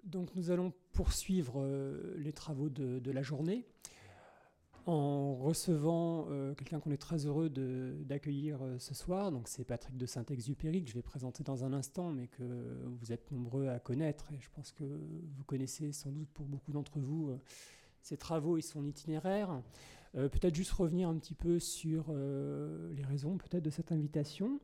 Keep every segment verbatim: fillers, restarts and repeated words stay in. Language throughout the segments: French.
Donc nous allons poursuivre euh, les travaux de, de la journée en recevant euh, quelqu'un qu'on est très heureux de, d'accueillir euh, ce soir. Donc c'est Patrick de Saint-Exupéry que je vais présenter dans un instant, mais que vous êtes nombreux à connaître. Et je pense que vous connaissez sans doute pour beaucoup d'entre vous euh, ses travaux et son itinéraire. Euh, peut-être juste revenir un petit peu sur euh, les raisons peut-être de cette invitation.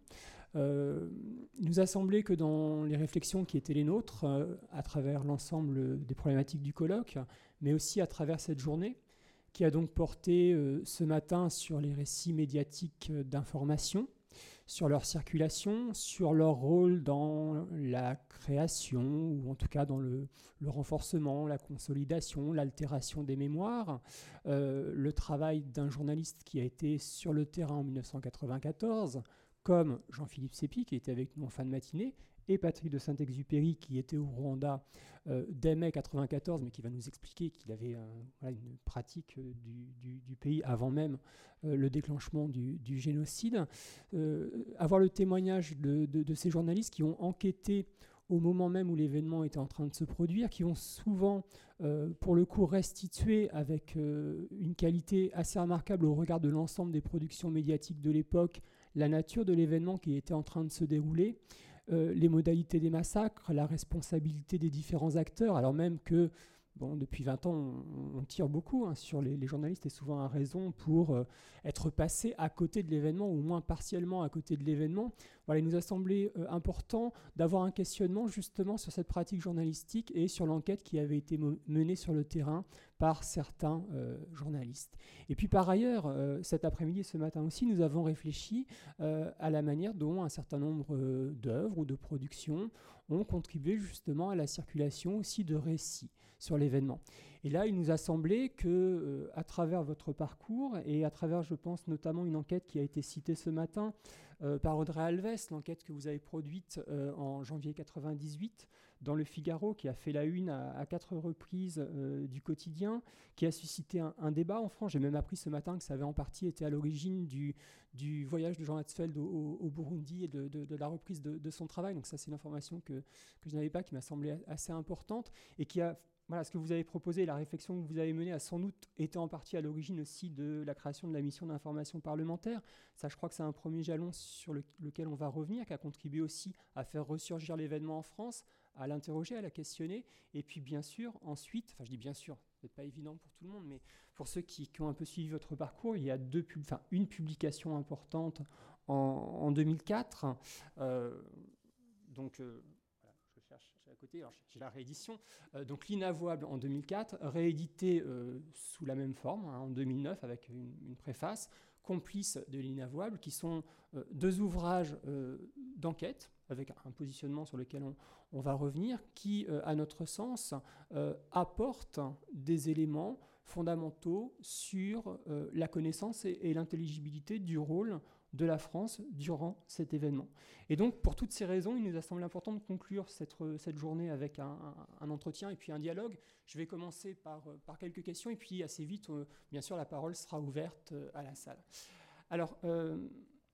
Euh, il nous a semblé que dans les réflexions qui étaient les nôtres, euh, à travers l'ensemble des problématiques du colloque, mais aussi à travers cette journée, qui a donc porté euh, ce matin sur les récits médiatiques euh, d'information, sur leur circulation, sur leur rôle dans la création, ou en tout cas dans le, le renforcement, la consolidation, l'altération des mémoires, euh, le travail d'un journaliste qui a été sur le terrain en dix-neuf cent quatre-vingt-quatorze, comme Jean-Philippe Sépi, qui était avec nous en fin de matinée, et Patrick de Saint-Exupéry, qui était au Rwanda euh, dès mai quatre-vingt-quatorze, mais qui va nous expliquer qu'il avait euh, voilà, une pratique euh, du, du, du pays avant même euh, le déclenchement du, du génocide. Euh, avoir le témoignage de, de, de ces journalistes qui ont enquêté au moment même où l'événement était en train de se produire, qui ont souvent, euh, pour le coup, restitué avec euh, une qualité assez remarquable au regard de l'ensemble des productions médiatiques de l'époque, la nature de l'événement qui était en train de se dérouler, euh, les modalités des massacres, la responsabilité des différents acteurs, alors même que bon, depuis vingt ans, on, on tire beaucoup hein, sur les, les journalistes et souvent à raison pour euh, être passé à côté de l'événement ou au moins partiellement à côté de l'événement. Voilà, il nous a semblé euh, important d'avoir un questionnement justement sur cette pratique journalistique et sur l'enquête qui avait été mo- menée sur le terrain par certains euh, journalistes. Et puis par ailleurs, euh, cet après-midi et ce matin aussi, nous avons réfléchi euh, à la manière dont un certain nombre euh, d'œuvres ou de productions ont contribué justement à la circulation aussi de récits sur l'événement. Et là, il nous a semblé que, euh, à travers votre parcours et à travers, je pense, notamment une enquête qui a été citée ce matin euh, par Audrey Alves, l'enquête que vous avez produite euh, en janvier quatre-vingt-dix-huit dans Le Figaro, qui a fait la une à, à quatre reprises euh, du quotidien, qui a suscité un, un débat en France. J'ai même appris ce matin que ça avait en partie été à l'origine du, du voyage de Jean Hatzfeld au, au, au Burundi et de, de, de la reprise de, de son travail. Donc ça, c'est une information que, que je n'avais pas, qui m'a semblé assez importante et qui a... Voilà, ce que vous avez proposé, la réflexion que vous avez menée a sans doute été en partie à l'origine aussi de la création de la mission d'information parlementaire. Ça, je crois que c'est un premier jalon sur le, lequel on va revenir, qui a contribué aussi à faire ressurgir l'événement en France, à l'interroger, à la questionner. Et puis, bien sûr, ensuite, enfin, je dis bien sûr, c'est pas évident pour tout le monde, mais pour ceux qui, qui ont un peu suivi votre parcours, il y a deux pub- enfin, une publication importante en, en deux mille quatre. Euh, donc... Euh, je cherche à côté, alors j'ai la réédition. Euh, donc L'Inavouable en deux mille quatre, réédité euh, sous la même forme hein, en deux mille neuf avec une, une préface, Complices de l'Inavouable, qui sont euh, deux ouvrages euh, d'enquête avec un positionnement sur lequel on, on va revenir, qui, euh, à notre sens, euh, apportent des éléments fondamentaux sur euh, la connaissance et, et l'intelligibilité du rôle de la France durant cet événement. Et donc, pour toutes ces raisons, il nous a semblé important de conclure cette, cette journée avec un, un, un entretien et puis un dialogue. Je vais commencer par, par quelques questions et puis assez vite, euh, bien sûr, la parole sera ouverte euh, à la salle. Alors, euh,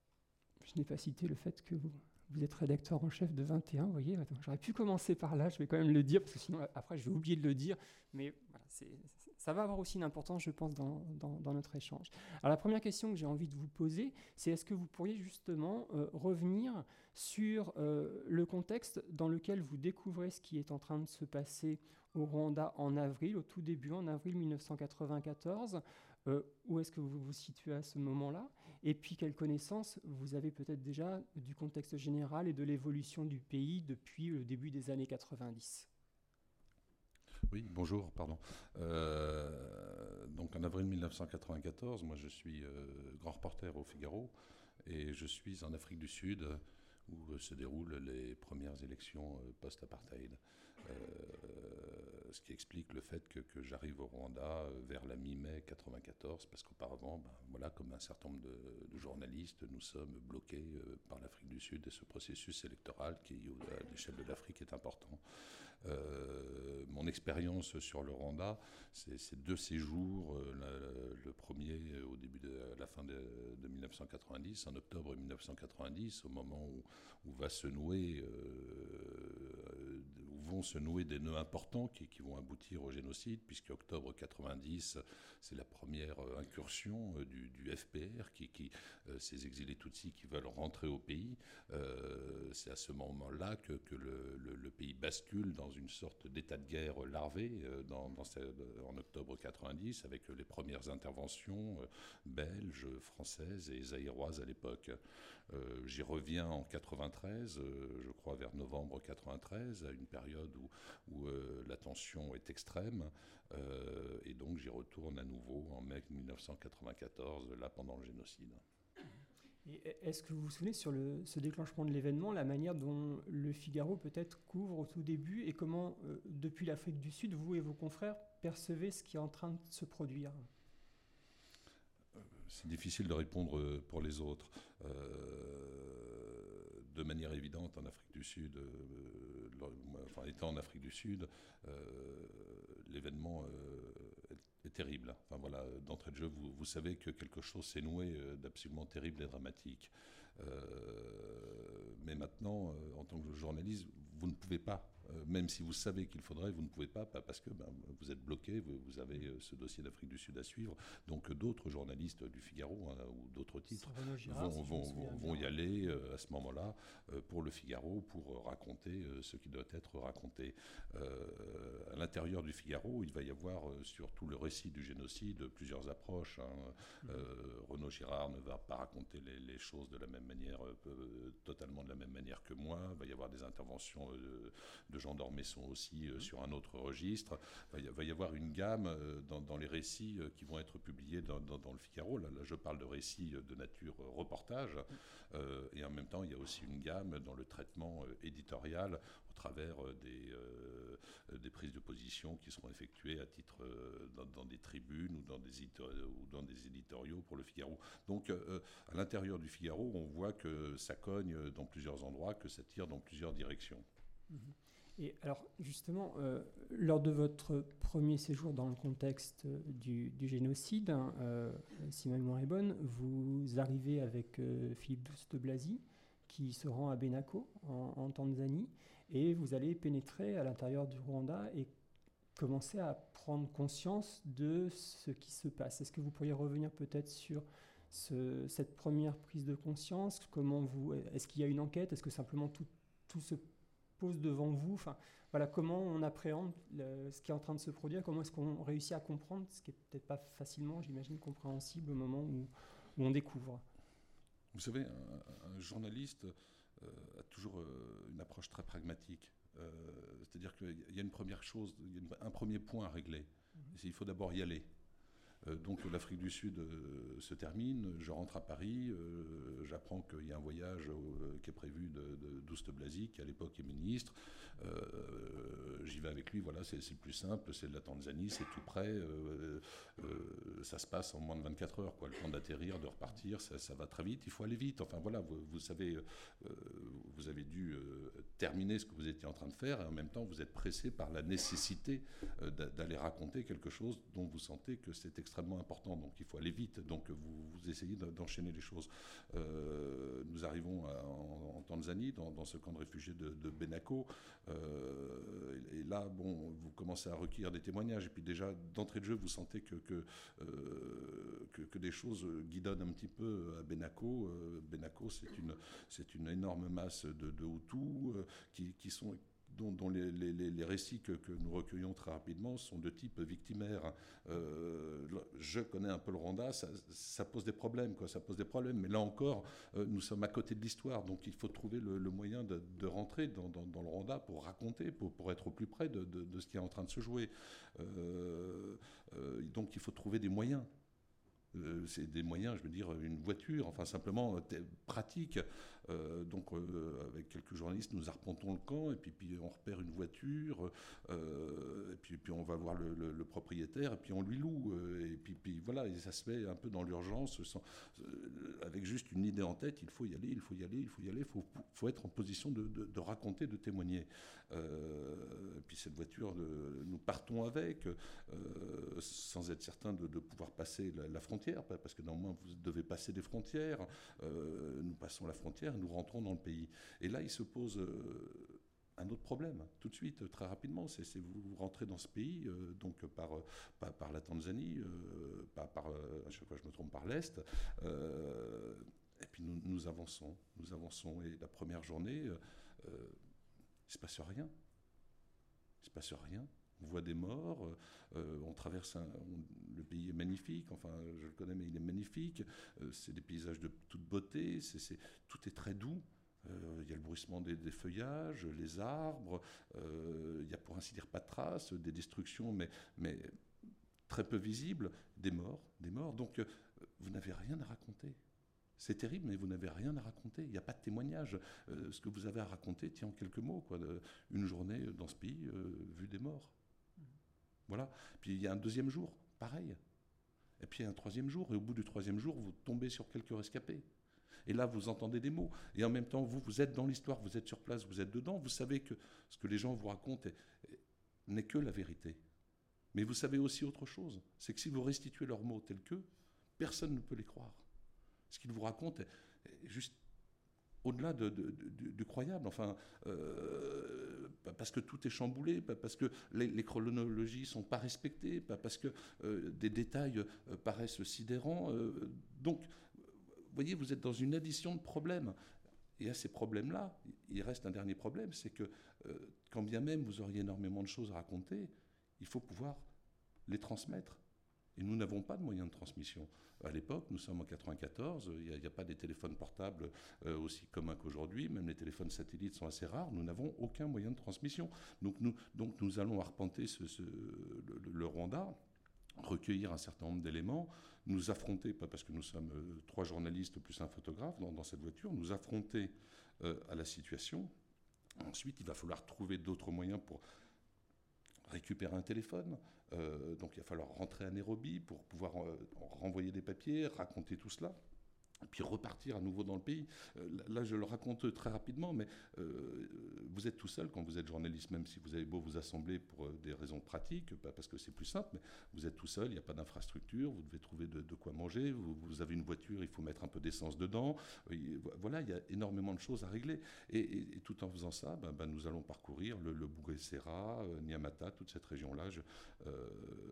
je n'ai pas cité le fait que vous, vous êtes rédacteur en chef de vingt et un, vous voyez, attends, j'aurais pu commencer par là, je vais quand même le dire, parce que sinon, après, je vais oublier de le dire, mais voilà, c'est, ça va avoir aussi une importance, je pense, dans, dans, dans notre échange. Alors, la première question que j'ai envie de vous poser, c'est est-ce que vous pourriez justement euh, revenir sur euh, le contexte dans lequel vous découvrez ce qui est en train de se passer au Rwanda en avril, au tout début, en avril mille neuf cent quatre-vingt-quatorze. Euh, où est-ce que vous vous situez à ce moment-là? Et puis, quelle connaissance vous avez peut-être déjà du contexte général et de l'évolution du pays depuis le début des années quatre-vingt-dix? Oui, bonjour, pardon. Euh, donc en avril mille neuf cent quatre-vingt-quatorze, moi je suis euh, grand reporter au Figaro et je suis en Afrique du Sud où euh, se déroulent les premières élections euh, post-apartheid. Euh, ce qui explique le fait que, que j'arrive au Rwanda euh, vers la mi-mai quatre-vingt-quatorze, parce qu'auparavant, ben, voilà, comme un certain nombre de, de journalistes, nous sommes bloqués euh, par l'Afrique du Sud et ce processus électoral qui, à l'échelle de l'Afrique, est important. Euh, mon expérience sur le Rwanda, c'est, c'est deux séjours. Euh, la, le premier au début de la fin de, de mille neuf cent quatre-vingt-dix, en octobre mille neuf cent quatre-vingt-dix, au moment où, où va se nouer, euh, où vont se nouer des nœuds importants qui, qui vont aboutir au génocide, puisque octobre quatre-vingt-dix, c'est la première incursion du, du F P R, qui, qui, ces exilés Tutsis qui veulent rentrer au pays. Euh, c'est à ce moment-là que, que le, le, le pays bascule dans une sorte d'état de guerre larvé dans, dans ces, en octobre quatre-vingt-dix, avec les premières interventions belges, françaises et zaïroises à l'époque. Euh, j'y reviens en quatre-vingt-treize, euh, je crois vers novembre quatre-vingt-treize, à une période où, où euh, la tension est extrême, euh, et donc j'y retourne à nouveau en mai mille neuf cent quatre-vingt-quatorze, là pendant le génocide. Et est-ce que vous vous souvenez sur le, ce déclenchement de l'événement, la manière dont le Figaro peut-être couvre au tout début, et comment, euh, depuis l'Afrique du Sud, vous et vos confrères percevez ce qui est en train de se produire ? C'est difficile de répondre pour les autres. Euh, de manière évidente, en Afrique du Sud, euh, enfin, étant en Afrique du Sud, euh, l'événement euh, est, est terrible. Enfin, voilà, d'entrée de jeu, vous, vous savez que quelque chose s'est noué d'absolument terrible et dramatique. Euh, mais maintenant, en tant que journaliste, vous ne pouvez pas, même si vous savez qu'il faudrait, vous ne pouvez pas, parce que ben, vous êtes bloqué, vous, vous avez ce dossier d'Afrique du Sud à suivre. Donc d'autres journalistes du Figaro hein, ou d'autres titres Girard, vont, si vont, vont, vont y aller euh, à ce moment-là euh, pour le Figaro, pour raconter euh, ce qui doit être raconté. Euh, à l'intérieur du Figaro, il va y avoir euh, sur tout le récit du génocide plusieurs approches. Hein. Mmh. Euh, Renaud Girard ne va pas raconter les, les choses de la même manière, euh, totalement de la même manière que moi. Il va y avoir des interventions euh, de Jean d'Ormesson aussi euh, sur un autre registre. Il va y avoir une gamme euh, dans, dans les récits euh, qui vont être publiés dans, dans, dans le Figaro. Là, là, je parle de récits de nature euh, reportage. Euh, et en même temps, il y a aussi une gamme dans le traitement euh, éditorial au travers euh, des, euh, des prises de position qui seront effectuées à titre euh, dans, dans des tribunes ou dans des, ou dans des éditoriaux pour le Figaro. Donc, euh, à l'intérieur du Figaro, on voit que ça cogne dans plusieurs endroits, que ça tire dans plusieurs directions. Mmh. Et alors, justement, euh, lors de votre premier séjour dans le contexte du, du génocide, hein, euh, si ma mémoire est bonne, vous arrivez avec euh, Philippe Douste de Blazy, qui se rend à Benako, en, en Tanzanie, et vous allez pénétrer à l'intérieur du Rwanda et commencer à prendre conscience de ce qui se passe. Est-ce que vous pourriez revenir peut-être sur ce, cette première prise de conscience ? Comment vous, est-ce qu'il y a une enquête ? Est-ce que simplement tout, tout se pose devant vous, enfin, voilà, comment on appréhende le, ce qui est en train de se produire, comment est-ce qu'on réussit à comprendre, ce qui n'est peut-être pas facilement, j'imagine, compréhensible au moment où, où on découvre. Vous savez, un, un journaliste euh, a toujours euh, une approche très pragmatique. Euh, c'est-à-dire qu'il y a une première chose, il y a une, un premier point à régler. Mmh. C'est, il faut d'abord y aller. Euh, donc l'Afrique du Sud euh, se termine, je rentre à Paris, euh, j'apprends qu'il y a un voyage euh, qui est prévu de, de Douste Blazy, qui à l'époque est ministre. Euh, j'y vais avec lui, voilà, c'est, c'est le plus simple, c'est de la Tanzanie, c'est tout près, euh, euh, ça se passe en moins de vingt-quatre heures, quoi, le temps d'atterrir, de repartir, ça, ça va très vite, il faut aller vite. Enfin voilà, vous, vous savez, euh, vous avez dû euh, terminer ce que vous étiez en train de faire, et en même temps vous êtes pressé par la nécessité euh, d'aller raconter quelque chose dont vous sentez que c'est extrêmement important, donc il faut aller vite, donc vous, vous essayez d'enchaîner les choses. Euh, nous arrivons à, en, en Tanzanie, dans, dans ce camp de réfugiés de, de Benako, euh, et, et là, bon, vous commencez à recueillir des témoignages, et puis déjà, d'entrée de jeu, vous sentez que, que, euh, que, que des choses guidonnent un petit peu à Benako. Euh, Benako, c'est une, c'est une énorme masse de, de Hutus euh, qui, qui sont... dont, dont les, les, les récits que, que nous recueillons très rapidement sont de type victimaire. Euh, je connais un peu le Rwanda, ça, ça pose des problèmes, quoi, ça pose des problèmes. Mais là encore, euh, nous sommes à côté de l'histoire, donc il faut trouver le, le moyen de, de rentrer dans, dans, dans le Rwanda pour raconter, pour, pour être au plus près de, de, de ce qui est en train de se jouer. Euh, euh, donc il faut trouver des moyens. Euh, c'est des moyens, je veux dire, une voiture, enfin simplement euh, pratique. Euh, donc euh, avec quelques journalistes, nous arpentons le camp et puis, puis on repère une voiture euh, et puis, puis on va voir le, le, le propriétaire et puis on lui loue. Euh, et puis, puis voilà, et ça se fait un peu dans l'urgence, sans, euh, avec juste une idée en tête, il faut y aller, il faut y aller, il faut y aller, il faut, faut être en position de, de, de raconter, de témoigner. Euh, et puis cette voiture, de, nous partons avec, euh, sans être certain de, de pouvoir passer la, la frontière, parce que normalement vous devez passer des frontières. Euh, nous passons la frontière, nous rentrons dans le pays. Et là, il se pose euh, un autre problème, tout de suite, très rapidement, c'est, c'est vous rentrez dans ce pays, euh, donc par, par, par la Tanzanie, euh, par, par, à chaque fois je me trompe, par l'Est, euh, et puis nous, nous avançons, nous avançons, et la première journée, euh, il ne se passe rien, il ne se passe rien. On voit des morts, euh, on traverse un, on, le pays est magnifique, enfin je le connais mais il est magnifique, euh, c'est des paysages de toute beauté, c'est, c'est, tout est très doux. Il euh, y a le bruissement des, des feuillages, les arbres, il euh, n'y a pour ainsi dire pas de traces, des destructions mais, mais très peu visibles, des morts, des morts. Donc euh, vous n'avez rien à raconter. C'est terrible, mais vous n'avez rien à raconter. Il n'y a pas de témoignage. Euh, ce que vous avez à raconter tient en quelques mots, quoi. De, une journée dans ce pays, euh, vue des morts. Mmh. Voilà. Puis il y a un deuxième jour, pareil. Et puis un troisième jour, et au bout du troisième jour, vous tombez sur quelques rescapés. Et là, vous entendez des mots. Et en même temps, vous, vous êtes dans l'histoire, vous êtes sur place, vous êtes dedans. Vous savez que ce que les gens vous racontent est, est, n'est que la vérité. Mais vous savez aussi autre chose. C'est que si vous restituez leurs mots tels qu'eux, personne ne peut les croire. Ce qu'ils vous racontent est, est juste au-delà de, de, de, de croyable. Enfin, euh, parce que tout est chamboulé, parce que les, les chronologies ne sont pas respectées, parce que euh, des détails euh, paraissent sidérants. Euh, donc, vous voyez, vous êtes dans une addition de problèmes. Et à ces problèmes-là, il reste un dernier problème, c'est que euh, quand bien même vous auriez énormément de choses à raconter, il faut pouvoir les transmettre. Et nous n'avons pas de moyens de transmission. À l'époque, nous sommes en quatre-vingt-quatorze, il n'y a, a pas des téléphones portables euh, aussi communs qu'aujourd'hui, même les téléphones satellites sont assez rares, nous n'avons aucun moyen de transmission. Donc nous, donc nous allons arpenter ce, ce, le, le Rwanda, recueillir un certain nombre d'éléments, nous affronter, pas parce que nous sommes euh, trois journalistes plus un photographe dans, dans cette voiture, nous affronter euh, à la situation. Ensuite, il va falloir trouver d'autres moyens pour récupérer un téléphone. Euh, donc il va falloir rentrer à Nairobi pour pouvoir euh, renvoyer des papiers, raconter tout cela. Et puis repartir à nouveau dans le pays. Euh, là, je le raconte très rapidement, mais euh, vous êtes tout seul quand vous êtes journaliste, même si vous avez beau vous assembler pour euh, des raisons pratiques, pas parce que c'est plus simple, mais vous êtes tout seul, il n'y a pas d'infrastructure, vous devez trouver de, de quoi manger, vous, vous avez une voiture, il faut mettre un peu d'essence dedans. Et voilà, il y a énormément de choses à régler. Et, et, et tout en faisant ça, ben, ben, nous allons parcourir le, le Bugesera, euh, Nyamata, toute cette région-là. Je, euh,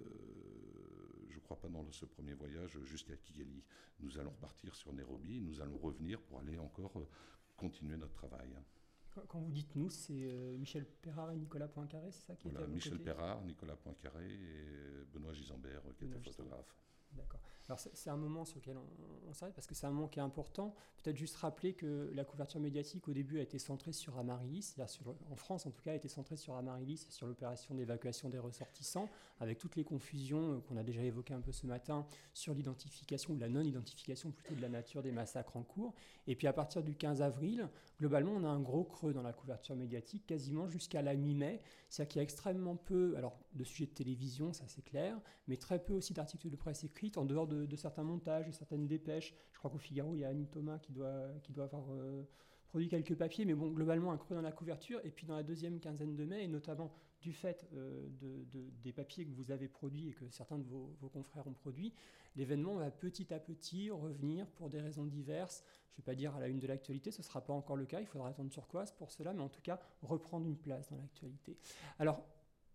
je crois pas dans ce premier voyage jusqu'à Kigali. Nous allons repartir sur Nairobi, nous allons revenir pour aller encore euh, continuer notre travail. Quand vous dites nous, c'est euh, Michel Perrard et Nicolas Poincaré, c'est ça qui voilà, était à vos Michel côtés ? Perrard, Nicolas Poincaré et Benoît Gisambert, qui Benoît était photographe. D'accord. Alors c'est, c'est un moment sur lequel on, on s'arrête parce que c'est un moment qui est important. Peut-être juste rappeler que la couverture médiatique au début a été centrée sur Amaryllis, c'est-à-dire sur, en France en tout cas, a été centrée sur Amaryllis, sur l'opération d'évacuation des ressortissants, avec toutes les confusions qu'on a déjà évoquées un peu ce matin sur l'identification ou la non-identification plutôt de la nature des massacres en cours. Et puis à partir du quinze avril, globalement, on a un gros creux dans la couverture médiatique, quasiment jusqu'à la mi-mai. C'est-à-dire qu'il y a extrêmement peu, alors de sujets de télévision, ça c'est clair, mais très peu aussi d'articles de presse écrits, en dehors de, de certains montages, de certaines dépêches. Je crois qu'au Figaro, il y a Annie Thomas qui doit, qui doit avoir euh, produit quelques papiers, mais bon, globalement, un creux dans la couverture. Et puis dans la deuxième quinzaine de mai, et notamment du fait euh, de, de, des papiers que vous avez produits et que certains de vos, vos confrères ont produits, l'événement va petit à petit revenir pour des raisons diverses. Je ne vais pas dire à la une de l'actualité, ce ne sera pas encore le cas, il faudra attendre turquoise pour cela, mais en tout cas, reprendre une place dans l'actualité. Alors,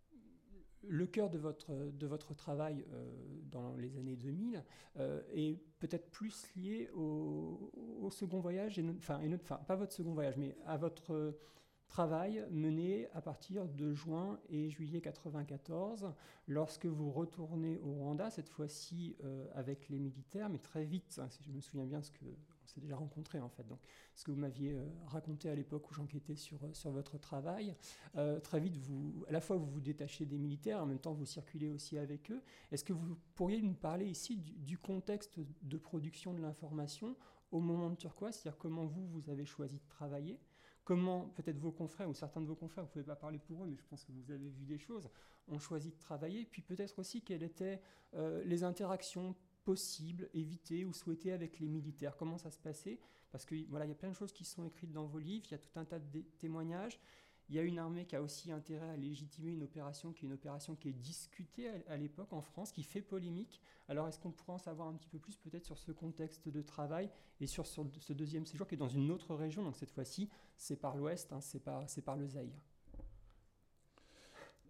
le cœur de votre, de votre travail euh, dans les années deux mille euh, est peut-être plus lié au, au second voyage, et no, enfin, et no, enfin, pas votre second voyage, mais à votre travail mené à partir de juin et juillet quatre-vingt-quatorze, lorsque vous retournez au Rwanda, cette fois-ci euh, avec les militaires, mais très vite, hein, si je me souviens bien, ce que on s'est déjà rencontrés en fait, donc ce que vous m'aviez euh, raconté à l'époque où j'enquêtais sur, sur votre travail, euh, très vite, vous, à la fois vous vous détachez des militaires, en même temps vous circulez aussi avec eux. Est-ce que vous pourriez nous parler ici du, du contexte de production de l'information au moment de Turquoise, c'est-à-dire comment vous, vous avez choisi de travailler ? Comment peut-être vos confrères ou certains de vos confrères, vous ne pouvez pas parler pour eux, mais je pense que vous avez vu des choses, ont choisi de travailler. Puis peut-être aussi quelles étaient euh, les interactions possibles, évitées ou souhaitées avec les militaires. Comment ça se passait ? Parce que voilà, il y a plein de choses qui sont écrites dans vos livres, il y a tout un tas de témoignages. Il y a une armée qui a aussi intérêt à légitimer une opération qui est une opération qui est discutée à, à l'époque en France, qui fait polémique. Alors est-ce qu'on pourrait en savoir un petit peu plus peut-être sur ce contexte de travail et sur, sur ce deuxième séjour qui est dans une autre région, donc cette fois-ci c'est par l'ouest, hein, c'est par, c'est par le Zaïre.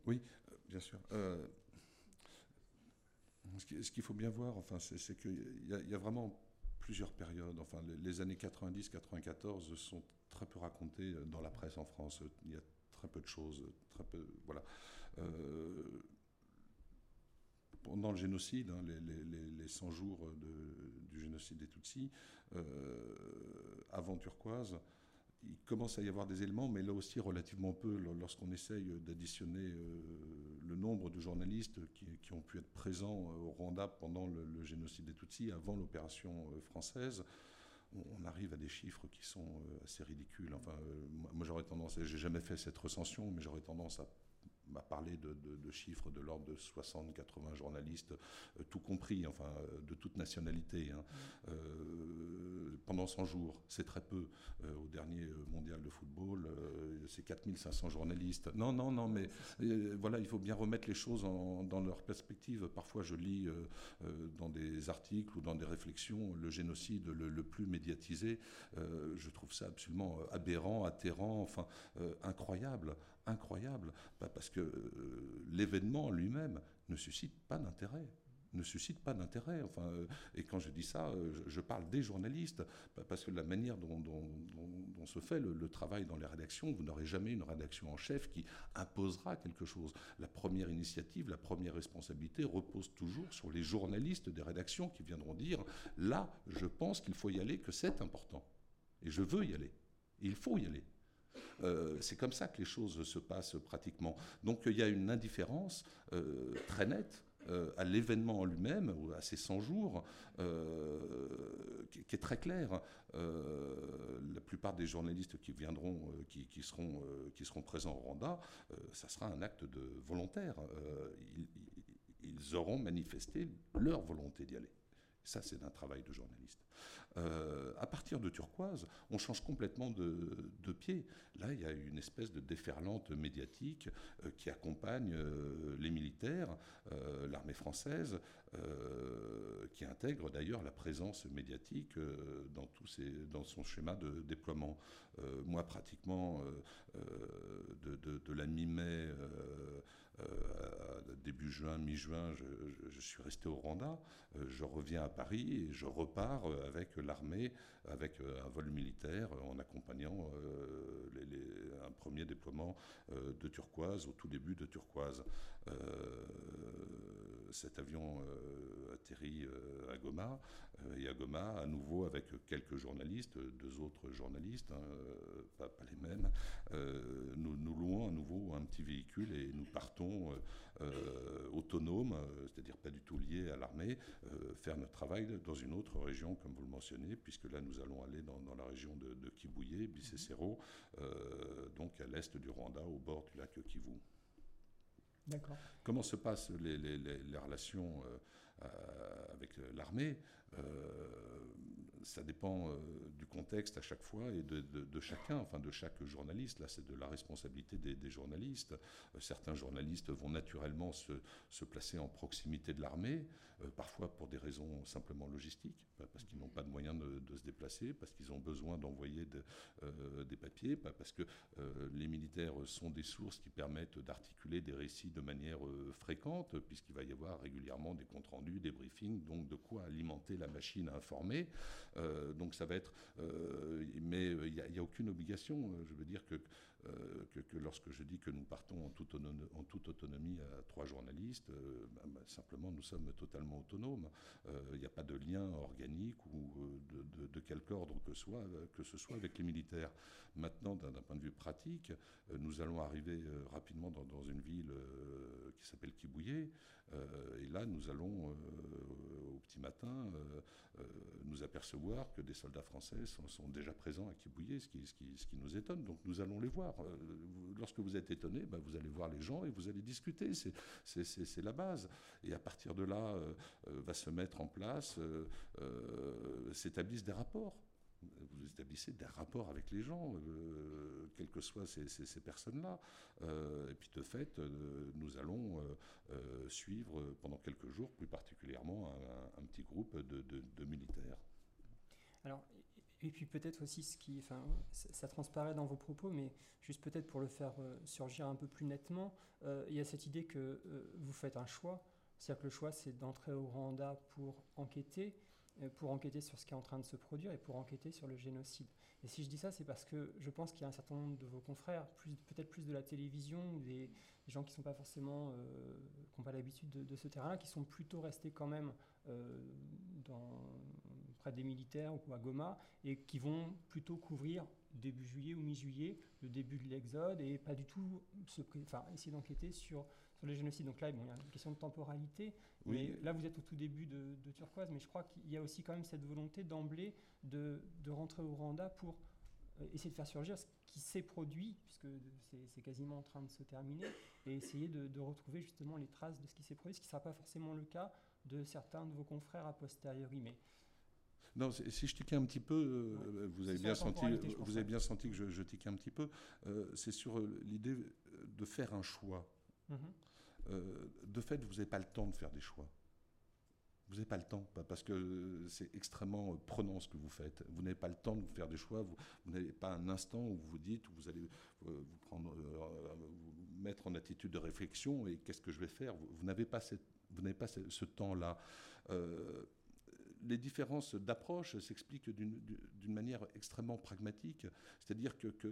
Oui, euh, bien sûr. Euh, ce qui- ce qu'il faut bien voir, enfin, c'est c'est qu'il y, a- il y a vraiment plusieurs périodes. Enfin, les, les années quatre-vingt-dix quatre-vingt-quatorze sont très peu racontées dans la presse en France. Il y a très peu de choses, très peu, voilà. Euh, Pendant le génocide, hein, les, les- les- les cent jours de- du génocide des Tutsis, euh, avant Turquoise, il commence à y avoir des éléments, mais là aussi relativement peu lorsqu'on essaye d'additionner euh, le nombre de journalistes qui, qui ont pu être présents au Rwanda pendant le, le génocide des Tutsis, avant l'opération euh, française. On, on arrive à des chiffres qui sont euh, assez ridicules. Enfin, euh, moi, moi, j'aurais tendance, j'ai jamais fait cette recension, mais j'aurais tendance à m'a parlé de, de, de chiffres de l'ordre de soixante quatre-vingts journalistes, euh, tout compris, enfin, euh, de toute nationalité. Hein. Mmh. Euh, pendant cent jours, c'est très peu. Euh, au dernier mondial de football, euh, c'est quatre mille cinq cents journalistes. Non, non, non, mais euh, voilà, il faut bien remettre les choses en, dans leur perspective. Parfois, je lis euh, euh, dans des articles ou dans des réflexions le génocide le, le plus médiatisé. Euh, je trouve ça absolument aberrant, atterrant, enfin, euh, incroyable. Incroyable, parce que euh, l'événement lui-même ne suscite pas d'intérêt. ne suscite pas d'intérêt. Enfin, euh, et quand je dis ça, euh, je, je parle des journalistes, parce que la manière dont, dont, dont, dont se fait le, le travail dans les rédactions, vous n'aurez jamais une rédaction en chef qui imposera quelque chose. La première initiative, la première responsabilité repose toujours sur les journalistes des rédactions qui viendront dire « là, je pense qu'il faut y aller, que c'est important. Et je veux y aller. Et il faut y aller. » Euh, c'est comme ça que les choses se passent pratiquement. Donc il y a une indifférence euh, très nette euh, à l'événement en lui-même, ou à ces cent jours, euh, qui, qui est très claire. Euh, la plupart des journalistes qui viendront, euh, qui, qui, seront, euh, qui seront présents au Rwanda, euh, ça sera un acte de volontaire. Euh, ils, ils auront manifesté leur volonté d'y aller. Ça, c'est un travail de journaliste. Euh, à partir de Turquoise, on change complètement de, de pied. Là, il y a une espèce de déferlante médiatique euh, qui accompagne euh, les militaires, euh, l'armée française, euh, qui intègre d'ailleurs la présence médiatique euh, dans, tous ces, dans son schéma de déploiement. Euh, moi, pratiquement, euh, de, de, de la mi-mai euh, euh, début juin, mi-juin, je, je, je suis resté au Rwanda. Euh, je reviens à Paris et je repars avec l'armée, avec un vol militaire, en accompagnant euh, les, les, un premier déploiement euh, de Turquoise, au tout début de Turquoise. Euh, cet avion euh, atterrit euh, à Goma, euh, et à Goma, à nouveau avec quelques journalistes, deux autres journalistes, hein, pas, pas les mêmes, euh, nous, nous louons à nouveau un petit véhicule et nous partons euh, autonomes, c'est-à-dire pas du tout liés à l'armée, euh, faire notre travail dans une autre région, comme vous le mentionnez, puisque là nous allons aller dans, dans la région de, de Kibuye, Bisesero, euh, donc à l'est du Rwanda, au bord du lac Kivu. D'accord. Comment se passent les, les, les, les relations euh, avec l'armée? euh, Ça dépend euh, du contexte à chaque fois et de, de, de chacun, enfin de chaque journaliste. Là, c'est de la responsabilité des, des journalistes. Euh, certains journalistes vont naturellement se, se placer en proximité de l'armée, euh, parfois pour des raisons simplement logistiques, parce qu'ils n'ont pas de moyens de, de se déplacer, parce qu'ils ont besoin d'envoyer de, euh, des papiers, parce que euh, les militaires sont des sources qui permettent d'articuler des récits de manière euh, fréquente, puisqu'il va y avoir régulièrement des comptes rendus, des briefings, donc de quoi alimenter la machine à informer. Euh, donc ça va être... Euh, mais il n'y a, a aucune obligation. Je veux dire que, euh, que, que lorsque je dis que nous partons en toute, autonomie, en toute autonomie à trois journalistes, euh, bah, bah, simplement nous sommes totalement autonomes. Il n'y a pas de lien organique ou de, de, de quelque ordre que, soit, que ce soit avec les militaires. Maintenant, d'un point de vue pratique, euh, nous allons arriver euh, rapidement dans, dans une ville euh, qui s'appelle Kibuye. Euh, et là, nous allons, euh, au petit matin, euh, euh, nous apercevoir que des soldats français sont, sont déjà présents à Kibuye, ce qui, ce, qui, ce qui nous étonne. Donc nous allons les voir. Euh, vous, lorsque vous êtes étonné, ben, vous allez voir les gens et vous allez discuter. C'est, c'est, c'est, c'est la base. Et à partir de là, euh, euh, va se mettre en place, euh, euh, s'établissent des rapports. Vous établissez des rapports avec les gens, euh, quelles que soient ces, ces, ces personnes-là. Euh, et puis de fait, euh, nous allons euh, euh, suivre pendant quelques jours, plus particulièrement, un, un petit groupe de, de, de militaires. Alors, Et puis peut-être aussi ce qui, enfin, ça, ça transparaît dans vos propos, mais juste peut-être pour le faire euh, surgir un peu plus nettement, euh, il y a cette idée que euh, vous faites un choix, c'est-à-dire que le choix c'est d'entrer au Rwanda pour enquêter, euh, pour enquêter sur ce qui est en train de se produire et pour enquêter sur le génocide. Et si je dis ça, c'est parce que je pense qu'il y a un certain nombre de vos confrères, plus, peut-être plus de la télévision, ou des, des gens qui ne sont pas forcément, euh, qui n'ont pas l'habitude de, de ce terrain-là, qui sont plutôt restés quand même euh, dans, près des militaires ou à Goma, et qui vont plutôt couvrir début juillet ou mi-juillet le début de l'exode et pas du tout se, enfin, essayer d'enquêter sur, sur les génocides. Donc là, bon, il y a une question de temporalité, oui. Mais là vous êtes au tout début de, de Turquoise, mais je crois qu'il y a aussi quand même cette volonté d'emblée de, de rentrer au Rwanda pour euh, essayer de faire surgir ce qui s'est produit, puisque c'est, c'est quasiment en train de se terminer, et essayer de, de retrouver justement les traces de ce qui s'est produit, ce qui ne sera pas forcément le cas de certains de vos confrères a posteriori. Mais non, si je tiquais un petit peu, euh, ouais. vous, avez bien senti, vous avez bien senti que je, je tiquais un petit peu, euh, c'est sur l'idée de faire un choix. Mm-hmm. Euh, de fait, vous n'avez pas le temps de faire des choix. Vous n'avez pas le temps, parce que c'est extrêmement prenant ce que vous faites. Vous n'avez pas le temps de vous faire des choix, vous, vous n'avez pas un instant où vous vous dites, où vous allez euh, vous, prendre, euh, vous mettre en attitude de réflexion, et qu'est-ce que je vais faire. Vous, vous n'avez pas, cette, vous n'avez pas ce, ce temps-là. Euh, les différences d'approche s'expliquent d'une, d'une manière extrêmement pragmatique. C'est-à-dire que, que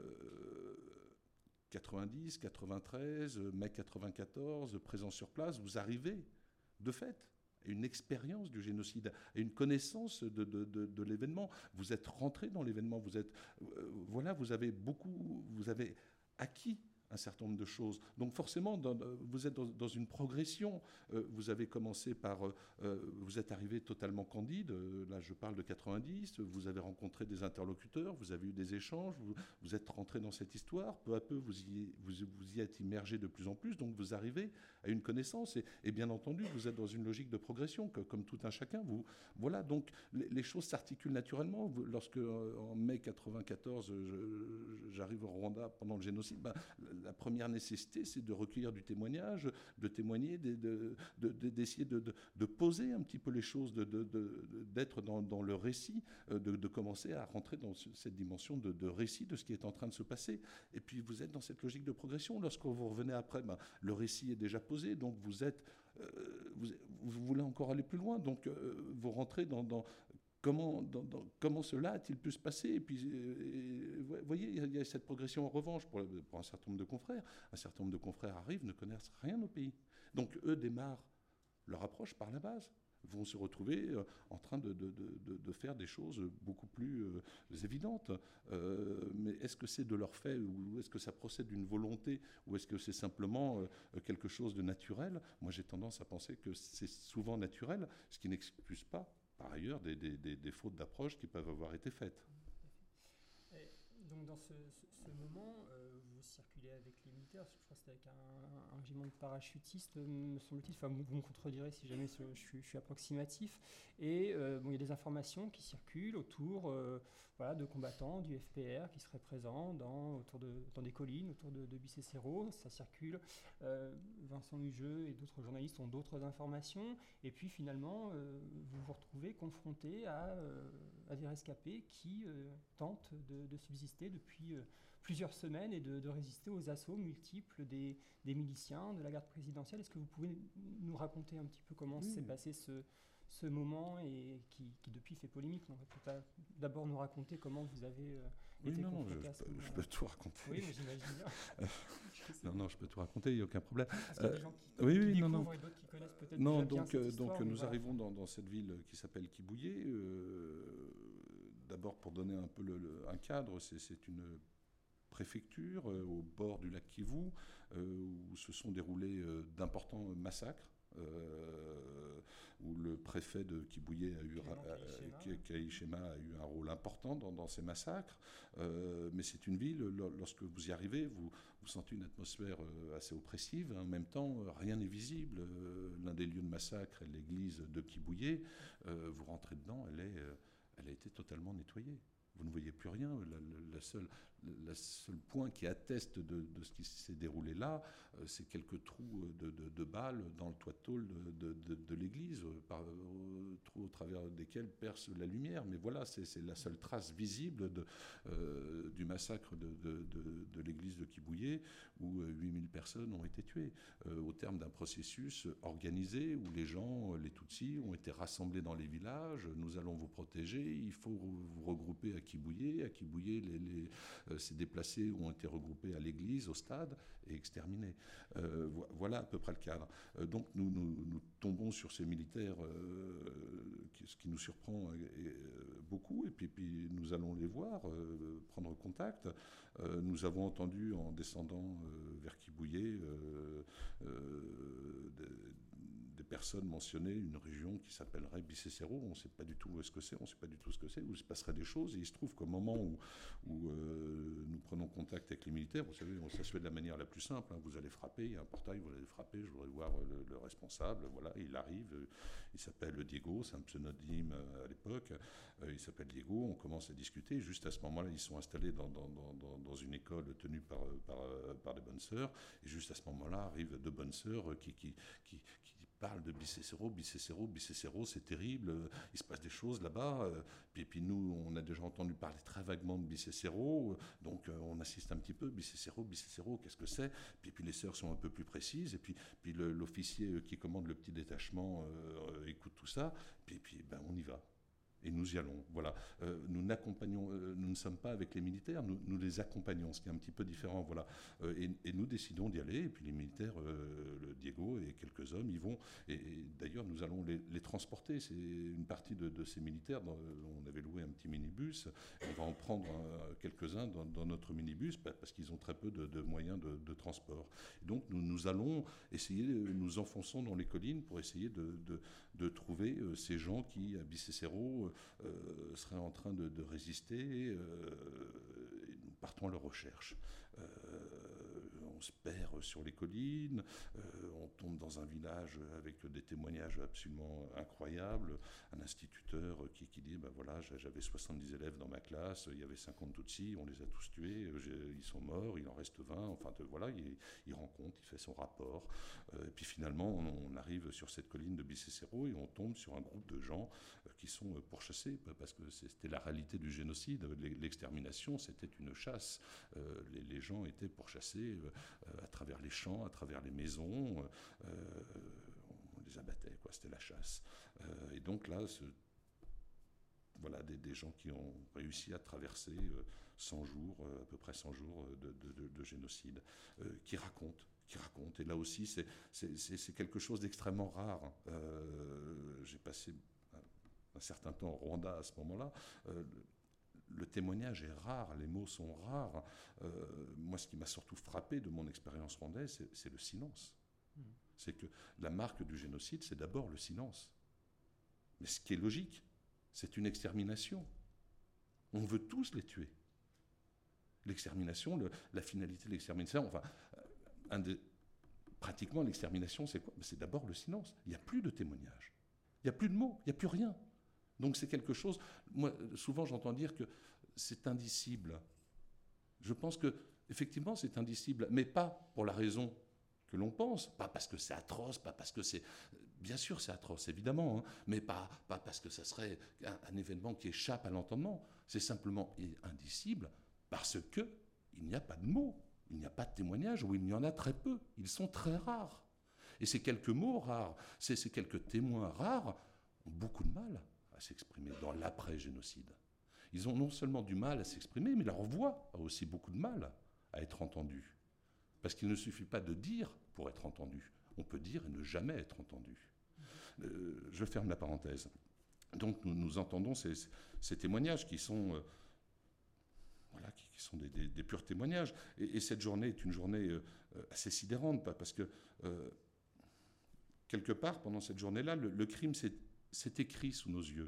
euh, quatre-vingt-dix, quatre-vingt-treize, mai quatre-vingt-quatorze, présent sur place, vous arrivez, de fait, à une expérience du génocide, à une connaissance de, de, de, de l'événement. Vous êtes rentré dans l'événement, vous êtes, euh, voilà, vous avez beaucoup, vous avez acquis un certain nombre de choses. Donc forcément, dans, vous êtes dans, dans une progression. Euh, vous avez commencé par... Euh, vous êtes arrivé totalement candide. Euh, là, je parle de quatre-vingt-dix. Vous avez rencontré des interlocuteurs, vous avez eu des échanges, vous, vous êtes rentré dans cette histoire. Peu à peu, vous y, vous, vous y êtes immergé de plus en plus. Donc vous arrivez à une connaissance. Et, et bien entendu, vous êtes dans une logique de progression, que, comme tout un chacun. Vous, voilà, donc les, les choses s'articulent naturellement. Vous, lorsque, en mai quatre-vingt-quatorze, je, j'arrive au Rwanda pendant le génocide, ben, la première nécessité, c'est de recueillir du témoignage, de témoigner, de, de, de, de, d'essayer de, de, de poser un petit peu les choses, de, de, de, d'être dans, dans le récit, de, de commencer à rentrer dans cette dimension de, de récit de ce qui est en train de se passer. Et puis vous êtes dans cette logique de progression. Lorsque vous revenez après, ben, le récit est déjà posé, donc vous êtes, euh, vous, vous voulez encore aller plus loin, donc euh, vous rentrez dans... dans Comment, dans, dans, comment cela a-t-il pu se passer? Et puis, vous voyez, il y a cette progression en revanche pour, pour un certain nombre de confrères. Un certain nombre de confrères arrivent, ne connaissent rien au pays. Donc, eux démarrent leur approche par la base. Vont se retrouver euh, en train de, de, de, de faire des choses beaucoup plus euh, évidentes. Euh, mais est-ce que c'est de leur fait, ou est-ce que ça procède d'une volonté, ou est-ce que c'est simplement euh, quelque chose de naturel? Moi, j'ai tendance à penser que c'est souvent naturel, ce qui n'excuse pas par ailleurs des, des, des, des fautes d'approche qui peuvent avoir été faites. Et donc dans ce, ce, ce moment, euh, vous circulez avec les militaires, je crois que c'était avec un, un régiment de parachutistes, me semble-t-il, enfin vous, vous me contredirez si jamais je, je, suis, je suis approximatif, et euh, bon, il y a des informations qui circulent autour euh, voilà, de combattants du F P R qui seraient présents dans, autour de, dans des collines, autour de, de Bicécéro, ça circule, euh, Vincent Hugeux et d'autres journalistes ont d'autres informations, et puis finalement euh, vous vous retrouvez confronté à, euh, à des rescapés qui euh, tentent de, de subsister depuis euh, plusieurs semaines et de, de résister aux assauts multiples des, des miliciens, de la garde présidentielle. Est-ce que vous pouvez nous raconter un petit peu comment oui. s'est passé ce, ce moment et qui, qui depuis fait polémique? On va peut-être d'abord nous raconter comment vous avez euh, oui, été non, confronté je, à ce je, moment-là. je peux tout raconter. Oui, mais j'imagine bien. non, non, je peux tout raconter, il n'y a aucun problème. Parce qu'il y a des gens qui, euh, oui, qui oui, découvrent non, non. et d'autres qui connaissent peut-être non, déjà donc, bien cette euh, histoire. Donc nous voilà. arrivons dans, dans cette ville qui s'appelle Kibouye. Euh, D'abord, pour donner un peu le, le, un cadre, c'est, c'est une préfecture euh, au bord du lac Kivu, euh, où se sont déroulés euh, d'importants massacres, euh, où le préfet de Kibouye a eu, Kaishema a eu un rôle important dans, dans ces massacres. Euh, mais c'est une ville, lorsque vous y arrivez, vous, vous sentez une atmosphère euh, assez oppressive. En même temps, rien n'est visible. Euh, l'un des lieux de massacre est l'église de Kibouye. Euh, vous rentrez dedans, elle est... Euh, elle a été totalement nettoyée. vous ne voyez plus rien. La, la, la seule, le seul point qui atteste de, de ce qui s'est déroulé là, euh, c'est quelques trous de, de, de balles dans le toit de tôle de, de, de, de l'église, par, euh, trous au travers desquels perce la lumière. Mais voilà, c'est, c'est la seule trace visible de, euh, du massacre de, de, de, de l'église de Kibouye, où huit mille personnes ont été tuées, euh, au terme d'un processus organisé où les gens, les Tutsis, ont été rassemblés dans les villages. Nous allons vous protéger, il faut vous regrouper à Kibouye. À Kibouye, les, les, euh, ces déplacés ont été regroupés à l'église, au stade, et exterminés. Euh, voilà à peu près le cadre. Euh, donc nous, nous, nous tombons sur ces militaires, euh, qui, ce qui nous surprend euh, beaucoup, et puis, puis nous allons les voir, euh, prendre contact. Euh, nous avons entendu en descendant euh, vers Kibouye euh, euh, des, des personnes mentionner une région qui s'appellerait Bicécéro. On ne sait pas du tout où est-ce que c'est, on ne sait pas du tout ce que c'est, où il se passerait des choses. Et il se trouve qu'au moment où, où euh, nous prenons contact avec les militaires, vous savez, ça se fait de la manière la plus simple. Hein. Vous allez frapper, il y a un portail, vous allez frapper, je voudrais voir le, le responsable. Voilà, il arrive, il s'appelle Diego, c'est un pseudonyme à l'époque. Il s'appelle Diego, on commence à discuter. Juste à ce moment-là, ils sont installés dans, dans, dans, dans une école tenue par, par, par des bonnes sœurs. Et juste à ce moment-là, arrivent deux bonnes sœurs qui, qui, qui, qui parlent de Bicécéro, Bicécéro, Bicécéro, c'est terrible, il se passe des choses là-bas. Puis, puis nous, on a déjà entendu parler très vaguement de Bicécéro, donc on assiste un petit peu, Bicécéro, Bicécéro, qu'est-ce que c'est? Puis, puis les sœurs sont un peu plus précises, et puis, puis le, l'officier qui commande le petit détachement euh, écoute tout ça, puis, puis ben, on y va. Et nous y allons. Voilà. Euh, nous n'accompagnons, euh, nous ne sommes pas avec les militaires, nous, nous les accompagnons, ce qui est un petit peu différent. Voilà. Euh, et, et nous décidons d'y aller. Et puis les militaires, euh, le Diego et quelques hommes, y vont. Et, et d'ailleurs, nous allons les, les transporter. C'est une partie de, de ces militaires. Dans, on avait loué un petit minibus. On va en prendre un, quelques-uns dans, dans notre minibus parce qu'ils ont très peu de, de moyens de, de transport. Et donc nous, nous allons essayer, nous enfonçons dans les collines pour essayer de, de, de trouver euh, ces gens qui, à Bicécéro, Euh, seraient en train de, de résister, euh, et nous partons à leur recherche. Euh, on se perd sur les collines, euh, on tombe dans un village avec des témoignages absolument incroyables. Un instituteur qui, qui dit ben voilà, j'avais soixante-dix élèves dans ma classe, il y avait cinquante Tutsis, on les a tous tués, ils sont morts, il en reste vingt. Enfin de, voilà, il, il rend compte, il fait son rapport. Euh, et puis finalement, on, on arrive sur cette colline de Bicécéro et on tombe sur un groupe de gens euh, qui sont pourchassés, parce que c'était la réalité du génocide. L'extermination, c'était une chasse. Euh, les, les gens étaient pourchassés euh, à travers les champs, à travers les maisons. Euh, on les abattait, quoi. C'était la chasse. Euh, et donc là, ce, voilà des, des gens qui ont réussi à traverser euh, cent jours, euh, à peu près cent jours de, de, de, de génocide, euh, qui racontent. qui raconte. Et là aussi, c'est, c'est, c'est quelque chose d'extrêmement rare. Euh, j'ai passé un certain temps au Rwanda à ce moment-là. Euh, le témoignage est rare, les mots sont rares. Euh, moi, ce qui m'a surtout frappé de mon expérience rwandaise, c'est, c'est le silence. Mmh. C'est que la marque du génocide, c'est d'abord le silence. Mais ce qui est logique, c'est une extermination. On veut tous les tuer. L'extermination, le, la finalité de l'extermination, enfin, un des, pratiquement l'extermination, c'est quoi? C'est d'abord le silence. Il n'y a plus de témoignages. Il n'y a plus de mots, il n'y a plus rien. Donc c'est quelque chose, moi souvent j'entends dire que c'est indicible. Je pense que effectivement c'est indicible, mais pas pour la raison que l'on pense, pas parce que c'est atroce, pas parce que c'est... Bien sûr c'est atroce, évidemment, hein, mais pas, pas parce que ça serait un, un événement qui échappe à l'entendement. C'est simplement indicible parce qu'il n'y a pas de mots, il n'y a pas de témoignages, ou il y en a très peu, ils sont très rares. Et ces quelques mots rares, ces, ces quelques témoins rares ont beaucoup de mal à s'exprimer dans l'après-génocide. Ils ont non seulement du mal à s'exprimer, mais leur voix a aussi beaucoup de mal à être entendue. Parce qu'il ne suffit pas de dire pour être entendu. On peut dire et ne jamais être entendu. Euh, je ferme la parenthèse. Donc nous, nous entendons ces, ces témoignages qui sont, euh, voilà, qui, qui sont des, des, des purs témoignages. Et, et cette journée est une journée euh, assez sidérante, parce que euh, quelque part, pendant cette journée-là, le, le crime s'est c'est écrit sous nos yeux.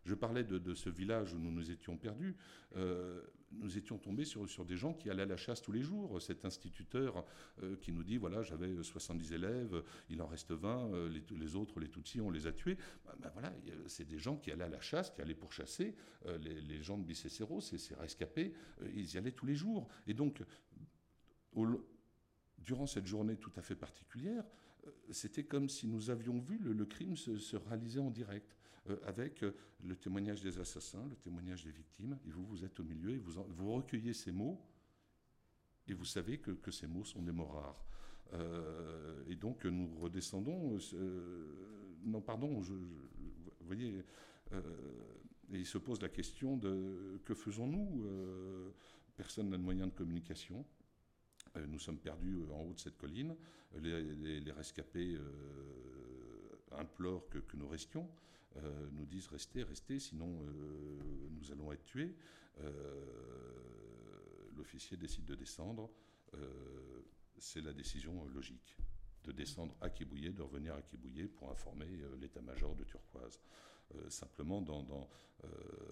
Je parlais de, de ce village où nous nous étions perdus. Euh, nous étions tombés sur, sur des gens qui allaient à la chasse tous les jours. Cet instituteur euh, qui nous dit, voilà, j'avais soixante-dix élèves, il en reste vingt, euh, les, les autres, les Tutsis, on les a tués. Ben, ben voilà, c'est des gens qui allaient à la chasse, qui allaient pourchasser. Euh, les, les gens de Bicécéro, ces, ces rescapés, euh, ils y allaient tous les jours. Et donc, au, durant cette journée tout à fait particulière, euh, c'était comme si nous avions vu le, le crime se, se réaliser en direct. Euh, avec euh, le témoignage des assassins, le témoignage des victimes, et vous, vous êtes au milieu, et vous, en, vous recueillez ces mots, et vous savez que, que ces mots sont des mots rares. Euh, et donc, nous redescendons... Euh, non, pardon, je, je, vous voyez... Euh, et il se pose la question de que faisons-nous euh, Personne n'a de moyen de communication. Euh, nous sommes perdus en haut de cette colline. Les, les, les rescapés euh, implorent que, que nous restions. Euh, nous disent restez, restez, sinon euh, nous allons être tués. Euh, l'officier décide de descendre. Euh, c'est la décision logique de descendre à Quibouillet, de revenir à Quibouillet pour informer euh, l'état-major de Turquoise. Euh, simplement, dans, dans, euh,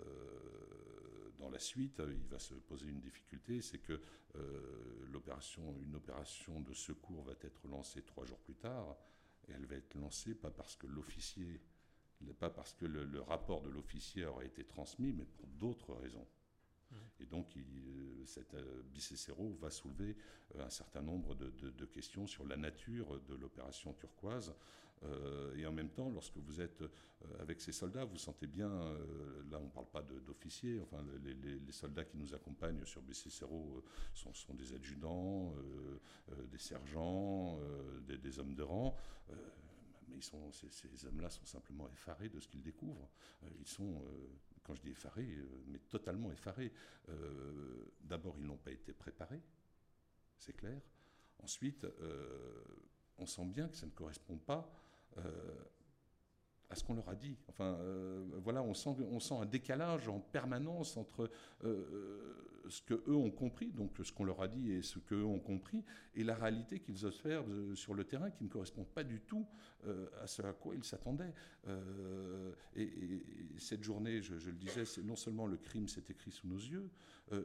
dans la suite, il va se poser une difficulté, c'est que euh, l'opération, une opération de secours va être lancée trois jours plus tard, et elle va être lancée pas parce que l'officier pas parce que le, le rapport de l'officier aurait été transmis, mais pour d'autres raisons. Mmh. Et donc, il, cette euh, Bicécéro va soulever euh, un certain nombre de, de, de questions sur la nature de l'opération turquoise. Euh, et en même temps, lorsque vous êtes euh, avec ces soldats, vous sentez bien, euh, là on ne parle pas de, d'officiers, enfin les, les, les soldats qui nous accompagnent sur Bicécéro euh, sont, sont des adjudants, euh, euh, des sergents, euh, des, des hommes de rang. Euh, Mais ils sont, ces, ces hommes-là sont simplement effarés de ce qu'ils découvrent. Euh, ils sont, euh, quand je dis effarés, euh, mais totalement effarés. Euh, d'abord, ils n'ont pas été préparés, c'est clair. Ensuite, euh, on sent bien que ça ne correspond pas euh, à ce qu'on leur a dit. Enfin, euh, voilà, on sent, on sent un décalage en permanence entre euh, ce qu'eux ont compris, donc ce qu'on leur a dit et ce qu'eux ont compris, et la réalité qu'ils observent sur le terrain qui ne correspond pas du tout euh, à ce à quoi ils s'attendaient. Euh, et, et, et cette journée, je, je le disais, c'est non seulement le crime s'est écrit sous nos yeux, euh,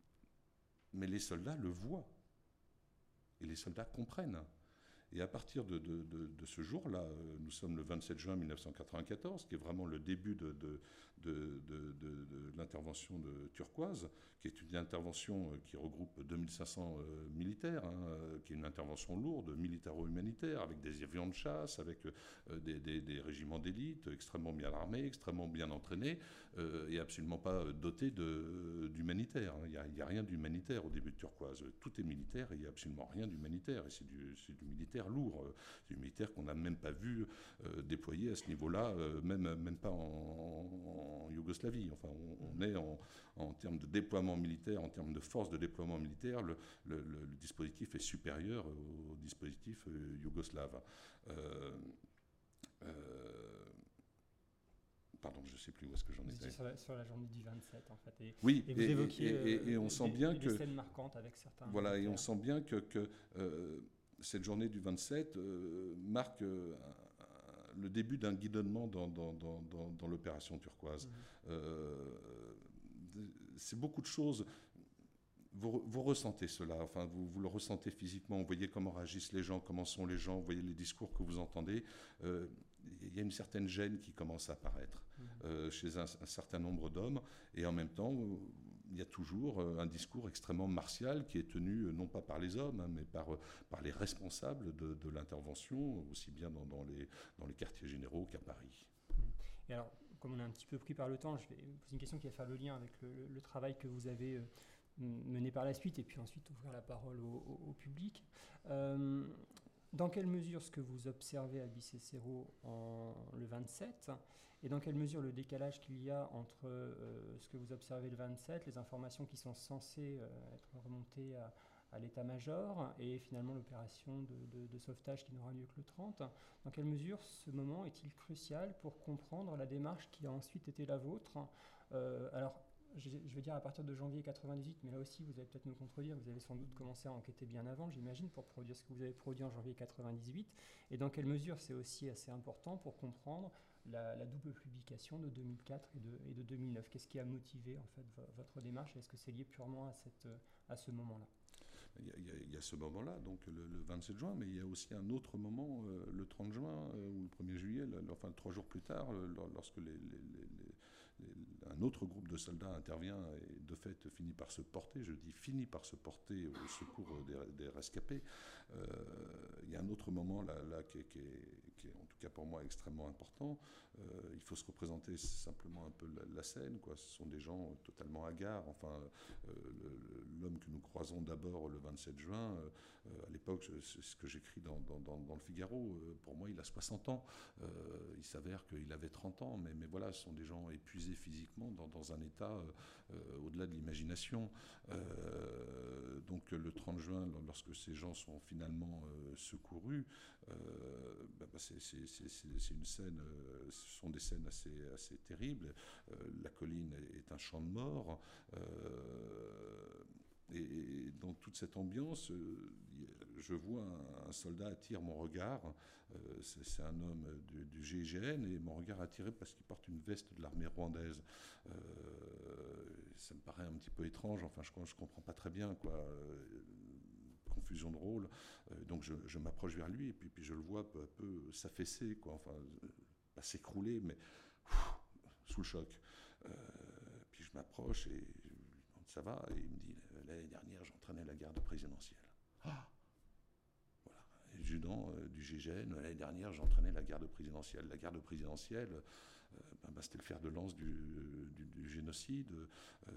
mais les soldats le voient. Et les soldats comprennent. Et à partir de, de, de, de ce jour-là, nous sommes le vingt-sept juin mille neuf cent quatre-vingt-quatorze, qui est vraiment le début de, de, de, de, de, de l'intervention de Turquoise, qui est une intervention qui regroupe deux mille cinq cents euh, militaires, hein, qui est une intervention lourde, militaro-humanitaire, avec des avions de chasse, avec euh, des, des, des régiments d'élite extrêmement bien armés, extrêmement bien entraînés, euh, et absolument pas dotés de, d'humanitaire. Il n'y a, il y a rien d'humanitaire au début de Turquoise. Tout est militaire et il n'y a absolument rien d'humanitaire. Et c'est du, c'est du militaire lourd, c'est du militaire qu'on n'a même pas vu euh, déployé à ce niveau-là, euh, même, même pas en, en Yougoslavie. Enfin, on, on est en, en termes de déploiement militaire, en termes de force de déploiement militaire, le, le, le, le dispositif est supérieur au, au dispositif euh, yougoslave. Euh, euh, Pardon, je ne sais plus où est-ce que j'en vous étais. Sur la, sur la journée du vingt-sept, en fait. Et, oui, et vous et, évoquiez et, et, et on euh, sent des, bien des que... scènes marquantes avec certains... Voilà, militaires. et on sent bien que, que euh, cette journée du vingt-sept euh, marque euh, un, le début d'un guidonnement dans, dans, dans, dans, dans l'opération Turquoise. Mmh. Euh, c'est beaucoup de choses... Vous, vous ressentez cela, enfin, vous, vous le ressentez physiquement, vous voyez comment réagissent les gens, comment sont les gens, vous voyez les discours que vous entendez. Euh, il y a une certaine gêne qui commence à apparaître mmh. euh, chez un, un certain nombre d'hommes, et en même temps, il y a toujours un discours extrêmement martial qui est tenu non pas par les hommes, hein, mais par, par les responsables de, de l'intervention, aussi bien dans, dans, les, dans les quartiers généraux qu'à Paris. Et alors, comme on est un petit peu pris par le temps, je vais vous poser une question qui va faire le lien avec le, le, le travail que vous avez euh, mené par la suite, et puis ensuite ouvrir la parole au, au, au public. Euh, dans quelle mesure ce que vous observez à Bicécéro en le vingt-sept, et dans quelle mesure le décalage qu'il y a entre euh, ce que vous observez le vingt-sept, les informations qui sont censées euh, être remontées à, à l'état-major, et finalement l'opération de, de, de sauvetage qui n'aura lieu que le trente, dans quelle mesure ce moment est-il crucial pour comprendre la démarche qui a ensuite été la vôtre? euh, Alors, je, je vais dire à partir de janvier quatre-vingt-dix-huit, mais là aussi vous allez peut-être me contredire, vous avez sans doute commencé à enquêter bien avant, j'imagine, pour produire ce que vous avez produit en janvier quatre-vingt-dix-huit, et dans quelle mesure c'est aussi assez important pour comprendre la, la double publication de deux mille quatre et de, et de deux mille neuf. Qu'est-ce qui a motivé en fait votre démarche? Est-ce que c'est lié purement à, cette, à ce moment-là? Il y, a, il, y a, il y a ce moment-là, donc le, le vingt-sept juin, mais il y a aussi un autre moment, euh, le trente juin euh, ou le premier juillet, le, enfin trois jours plus tard, le, lorsque les, les, les, les, les, un autre groupe de soldats intervient et de fait finit par se porter, je dis finit par se porter au secours des, des rescapés. Euh, il y a un autre moment là, là qui, est, qui, est, qui est en tout cas pour moi extrêmement important. Euh, il faut se représenter simplement un peu la, la scène, quoi. Ce sont des gens totalement hagards. Enfin, euh, le, l'homme que nous croisons d'abord le vingt-sept juin, euh, à l'époque, c'est ce que j'écris dans, dans, dans, dans le Figaro, euh, pour moi il a soixante ans. Euh, il s'avère qu'il avait trente ans, mais, mais voilà, ce sont des gens épuisés physiquement, dans, dans un état euh, au-delà de l'imagination. Euh, donc le trente juin, lorsque ces gens sont finalement euh, secourus, euh, bah, bah, c'est, c'est, c'est, c'est une scène, euh, ce sont des scènes assez, assez terribles. Euh, la colline est un champ de mort. Euh, Et dans toute cette ambiance, je vois un, un soldat attire mon regard. C'est, c'est un homme du, du G I G N et mon regard attiré parce qu'il porte une veste de l'armée rwandaise. Euh, ça me paraît un petit peu étrange. Enfin, je ne comprends pas très bien, quoi. Confusion de rôle. Donc, je, je m'approche vers lui et puis, puis je le vois peu à peu s'affaisser, quoi. Enfin, pas s'écrouler, mais pff, sous le choc. Euh, puis je m'approche et ça va, et il me dit, l'année dernière, j'entraînais la garde présidentielle. Ah, voilà. Et Judan euh, du G I G N, l'année dernière, j'entraînais la garde présidentielle. La garde présidentielle, euh, ben, ben, c'était le fer de lance du, du, du génocide. Euh,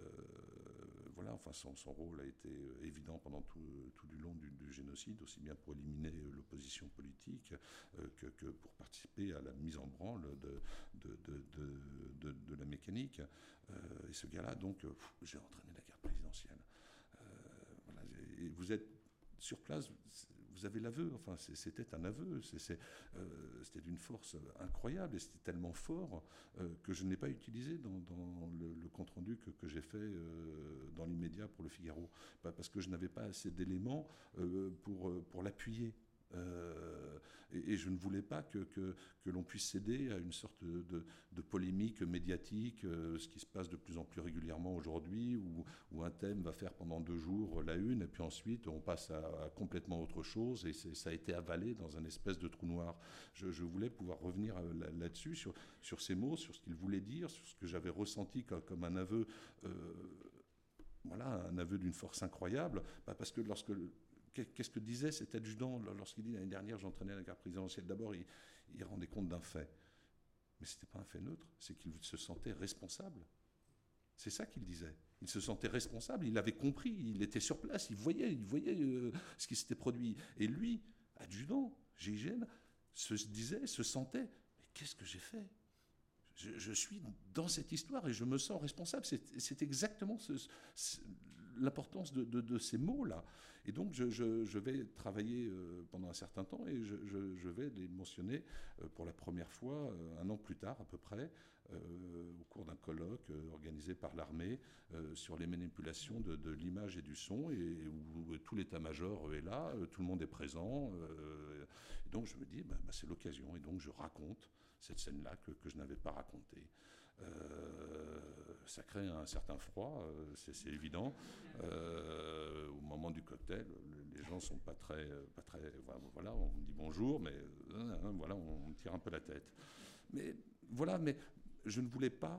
voilà, enfin, son, son rôle a été évident pendant tout, tout du long du, du génocide, aussi bien pour éliminer l'opposition politique euh, que, que pour participer à la mise en branle de, de, de, de, de, de la mécanique. Euh, et ce gars-là, donc, euh, pff, j'ai entraîné la garde présidentielle. Euh, voilà, et vous êtes sur place, vous avez l'aveu, enfin c'est, c'était un aveu, c'est, c'est, euh, c'était d'une force incroyable et c'était tellement fort euh, que je n'ai pas utilisé dans, dans le, le compte-rendu que, que j'ai fait euh, dans l'immédiat pour le Figaro, parce que je n'avais pas assez d'éléments euh, pour, pour l'appuyer. Euh, et, et je ne voulais pas que, que, que l'on puisse céder à une sorte de, de, de polémique médiatique, euh, ce qui se passe de plus en plus régulièrement aujourd'hui, où, où un thème va faire pendant deux jours la une, et puis ensuite on passe à, à complètement autre chose, et c'est, ça a été avalé dans un espèce de trou noir. Je, je voulais pouvoir revenir là, là-dessus, sur, sur ces mots, sur ce qu'il voulait dire, sur ce que j'avais ressenti comme, comme un aveu, euh, voilà, un aveu d'une force incroyable, bah parce que lorsque... Qu'est-ce que disait cet adjudant lorsqu'il dit l'année dernière j'entraînais la garde présidentielle? D'abord, il, il rendait compte d'un fait. Mais ce n'était pas un fait neutre, c'est qu'il se sentait responsable. C'est ça qu'il disait. Il se sentait responsable, il avait compris, il était sur place, il voyait, il voyait euh, ce qui s'était produit. Et lui, adjudant, G I G N, se disait, se sentait, mais qu'est-ce que j'ai fait? je, je suis dans cette histoire et je me sens responsable. C'est, c'est exactement ce, ce, l'importance de, de, de ces mots-là. Et donc, je, je, je vais travailler euh, pendant un certain temps et je, je, je vais les mentionner euh, pour la première fois, euh, un an plus tard à peu près, euh, au cours d'un colloque euh, organisé par l'armée euh, sur les manipulations de, de l'image et du son, et où, où tout l'état-major est là, euh, tout le monde est présent. Euh, et donc, je me dis, bah, bah, c'est l'occasion. Et donc, je raconte cette scène-là que, que je n'avais pas racontée. Euh, ça crée un certain froid, euh, c'est, c'est évident. Euh, au moment du cocktail, les gens sont pas très, pas très, voilà, on dit bonjour, mais euh, voilà, on tire un peu la tête. Mais voilà, mais je ne voulais pas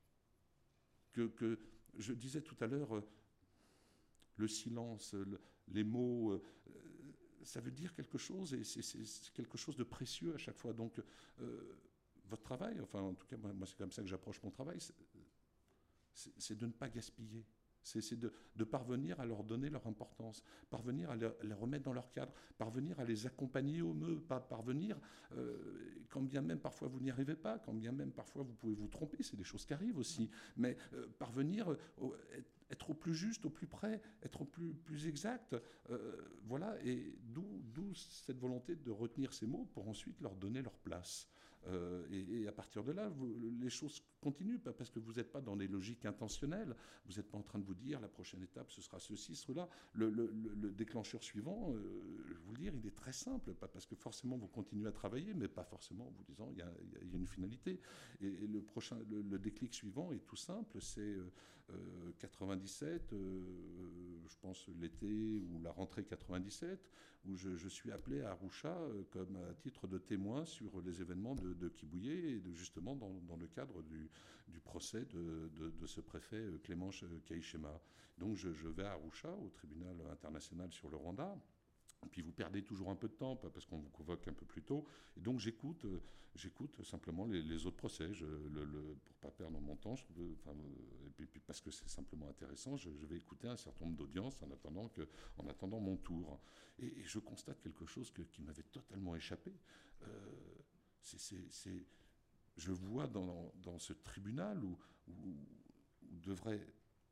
que, que je disais tout à l'heure, euh, le silence, le, les mots. Euh, ça veut dire quelque chose et c'est, c'est, c'est quelque chose de précieux à chaque fois. Donc, euh, votre travail, enfin en tout cas moi, moi c'est comme ça que j'approche mon travail, c'est, c'est, c'est de ne pas gaspiller, c'est, c'est de, de parvenir à leur donner leur importance, parvenir à les, à les remettre dans leur cadre, parvenir à les accompagner au mieux, pas parvenir, euh, quand bien même parfois vous n'y arrivez pas, quand bien même parfois vous pouvez vous tromper, c'est des choses qui arrivent aussi, mais euh, parvenir, euh, être, être au plus plus juste, au plus près, être plus, plus exact. Euh, voilà, et d'où, d'où cette volonté de retenir ces mots pour ensuite leur donner leur place. Euh, et, et à partir de là, vous, les choses continuent, pas parce que vous n'êtes pas dans des logiques intentionnelles, vous n'êtes pas en train de vous dire la prochaine étape ce sera ceci, cela. Le, le, le, le déclencheur suivant, euh, je vais vous le dire, il est très simple, pas parce que forcément vous continuez à travailler, mais pas forcément en vous disant il y a, il y a une finalité. Et, et le, prochain, le, le déclic suivant est tout simple, c'est euh, euh, quatre-vingt-dix-sept, euh, je pense l'été ou la rentrée quatre-vingt-dix-sept, où je, je suis appelé à Arusha euh, comme à titre de témoin sur les événements de, de Kibouye et de, justement dans, dans le cadre du, du procès de, de, de ce préfet Clément Kaishema. Donc je, je vais à Arusha, au tribunal international sur le Rwanda. Et puis vous perdez toujours un peu de temps, parce qu'on vous convoque un peu plus tôt. Et donc j'écoute, euh, j'écoute simplement les, les autres procès, je, le, le, pour ne pas perdre mon temps, je, enfin, et puis, puis parce que c'est simplement intéressant, je, je vais écouter un certain nombre d'audiences en attendant, que, en attendant mon tour. Et, et je constate quelque chose que, qui m'avait totalement échappé. Euh, c'est, c'est, c'est, je vois dans, dans ce tribunal où, où, où devrait...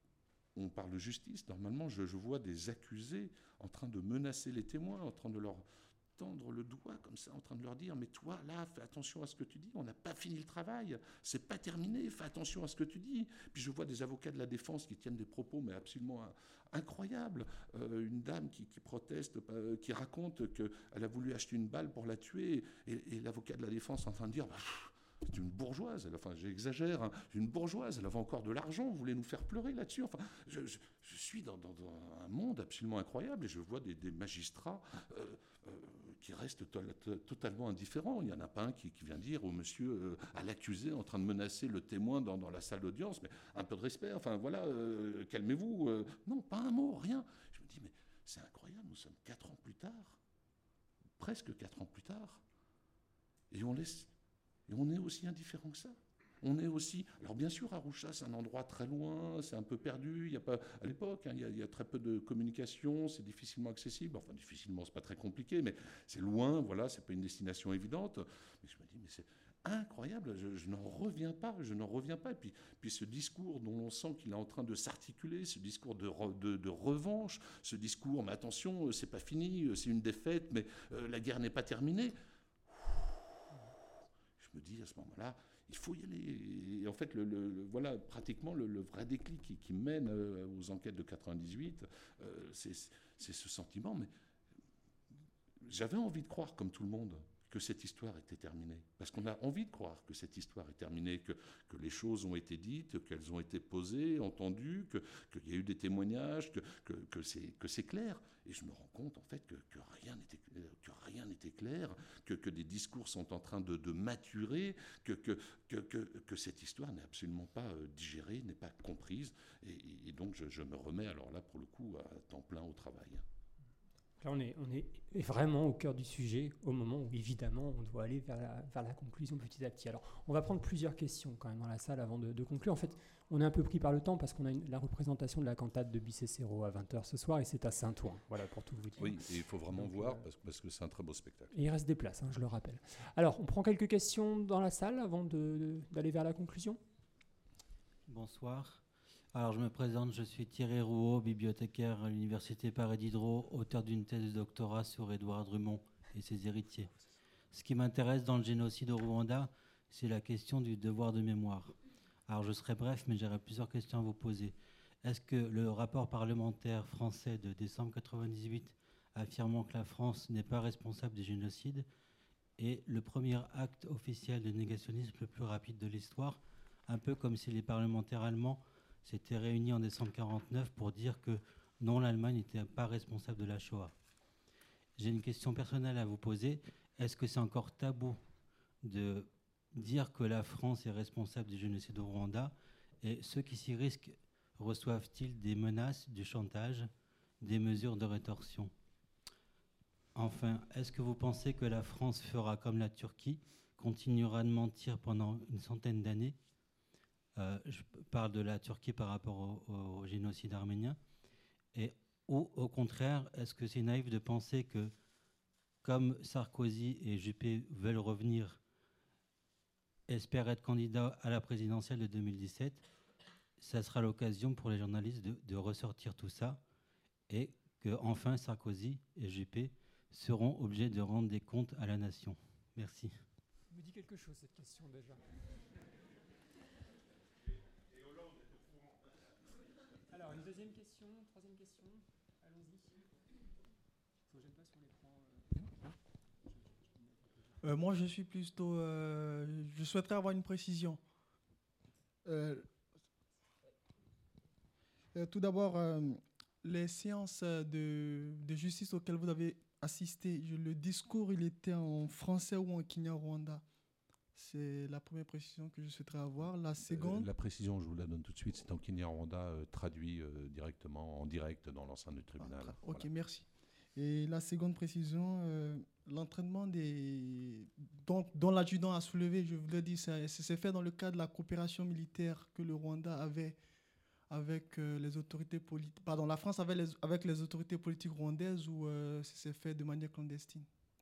on parle de justice, normalement, je, je vois des accusés en train de menacer les témoins, en train de leur tendre le doigt comme ça, en train de leur dire « mais toi, là, fais attention à ce que tu dis, on n'a pas fini le travail, c'est pas terminé, fais attention à ce que tu dis ». Puis je vois des avocats de la défense qui tiennent des propos mais absolument incroyables. Euh, une dame qui, qui proteste, euh, qui raconte qu'elle a voulu acheter une balle pour la tuer, et, et l'avocat de la défense est en train de dire bah, « c'est une bourgeoise, elle, enfin j'exagère, hein, une bourgeoise, elle avait encore de l'argent, vous voulez nous faire pleurer là-dessus ». Enfin, je, je, je suis dans, dans, dans un monde absolument incroyable et je vois des, des magistrats euh, euh, qui restent to- to- totalement indifférents. Il n'y en a pas un qui, qui vient dire au monsieur, euh, à l'accusé en train de menacer le témoin dans, dans la salle d'audience, mais un peu de respect, enfin voilà, euh, calmez-vous. Euh, non, pas un mot, rien. Je me dis, mais c'est incroyable, nous sommes quatre ans plus tard, presque quatre ans plus tard, et on laisse... Et on est aussi indifférent que ça. On est aussi... Alors bien sûr, Arusha, c'est un endroit très loin, c'est un peu perdu. Il y a pas, à l'époque, hein, il, y a, il y a très peu de communication, c'est difficilement accessible. Enfin, difficilement, c'est pas très compliqué, mais c'est loin, voilà, c'est pas une destination évidente. Mais je me dis, mais c'est incroyable, je, je n'en reviens pas, je n'en reviens pas. Et puis, puis ce discours dont on sent qu'il est en train de s'articuler, ce discours de, re, de, de revanche, ce discours, mais attention, c'est pas fini, c'est une défaite, mais euh, la guerre n'est pas terminée. Je me dis à ce moment-là, il faut y aller. Et en fait, le, le, le, voilà pratiquement le, le vrai déclic qui, qui mène euh, aux enquêtes de quatre-vingt-dix-huit, euh, c'est, c'est ce sentiment. Mais j'avais envie de croire, comme tout le monde, que cette histoire était terminée. Parce qu'on a envie de croire que cette histoire est terminée, que, que les choses ont été dites, qu'elles ont été posées, entendues, que, qu'il y a eu des témoignages, que, que, que, c'est, que c'est clair. Et je me rends compte, en fait, que, que rien n'était, que rien n'était clair, que, que des discours sont en train de, de maturer, que, que, que, que, que cette histoire n'est absolument pas digérée, n'est pas comprise. Et, et donc, je, je me remets, alors là, pour le coup, à temps plein au travail. Là, on est, on est vraiment au cœur du sujet, au moment où, évidemment, on doit aller vers la, vers la conclusion petit à petit. Alors, on va prendre plusieurs questions quand même dans la salle avant de, de conclure. En fait, on est un peu pris par le temps parce qu'on a une, la représentation de la cantate de Bicécero à vingt heures ce soir et c'est à Saint-Ouen, voilà, pour tout vous dire. Oui, et il faut vraiment Donc, voir euh, parce, parce que c'est un très beau spectacle. Et il reste des places, hein, je le rappelle. Alors, on prend quelques questions dans la salle avant de, de, d'aller vers la conclusion. Bonsoir. Alors, je me présente, je suis Thierry Rouault, bibliothécaire à l'Université Paris Diderot, auteur d'une thèse de doctorat sur Édouard Drummond et ses héritiers. Ce qui m'intéresse dans le génocide au Rwanda, c'est la question du devoir de mémoire. Alors, je serai bref, mais j'aurai plusieurs questions à vous poser. Est-ce que le rapport parlementaire français de décembre quatre-vingt-dix-huit affirmant que la France n'est pas responsable des génocides est le premier acte officiel de négationnisme le plus rapide de l'histoire, un peu comme si les parlementaires allemands s'étaient réunis en décembre quarante-neuf pour dire que non, l'Allemagne n'était pas responsable de la Shoah. J'ai une question personnelle à vous poser. Est-ce que c'est encore tabou de dire que la France est responsable du génocide au Rwanda? Et ceux qui s'y risquent reçoivent-ils des menaces, du chantage, des mesures de rétorsion? Enfin, est-ce que vous pensez que la France fera comme la Turquie, continuera de mentir pendant une centaine d'années? Euh, je parle de la Turquie par rapport au, au génocide arménien. Et, ou au contraire, est-ce que c'est naïf de penser que, comme Sarkozy et Juppé veulent revenir, espèrent être candidats à la présidentielle de deux mille dix-sept, ça sera l'occasion pour les journalistes de, de ressortir tout ça et que enfin Sarkozy et Juppé seront obligés de rendre des comptes à la nation. Merci. Ça me dit quelque chose cette question déjà. Alors une deuxième question, troisième question, allons-y. Je ne gêne pas sur l'écran. Euh, moi, je suis plutôt. Euh, je souhaiterais avoir une précision. Euh, euh, tout d'abord, euh, les séances de, de justice auxquelles vous avez assisté, je, le discours, il était en français ou en Kinyarwanda? C'est la première précision que je souhaiterais avoir. La seconde... Euh, la précision, je vous la donne tout de suite, c'est en Kinyarwanda, euh, traduit euh, directement, en direct dans l'enceinte du tribunal. Ah, ok, voilà. Merci. Et la seconde précision, euh, l'entraînement des... dont, dont l'adjudant a soulevé, je voulais dire, ça, ça s'est fait dans le cadre de la coopération militaire que le Rwanda avait avec euh, les autorités politiques... Pardon, la France avait les, avec les autorités politiques rwandaises ou euh, ça s'est fait de manière clandestine?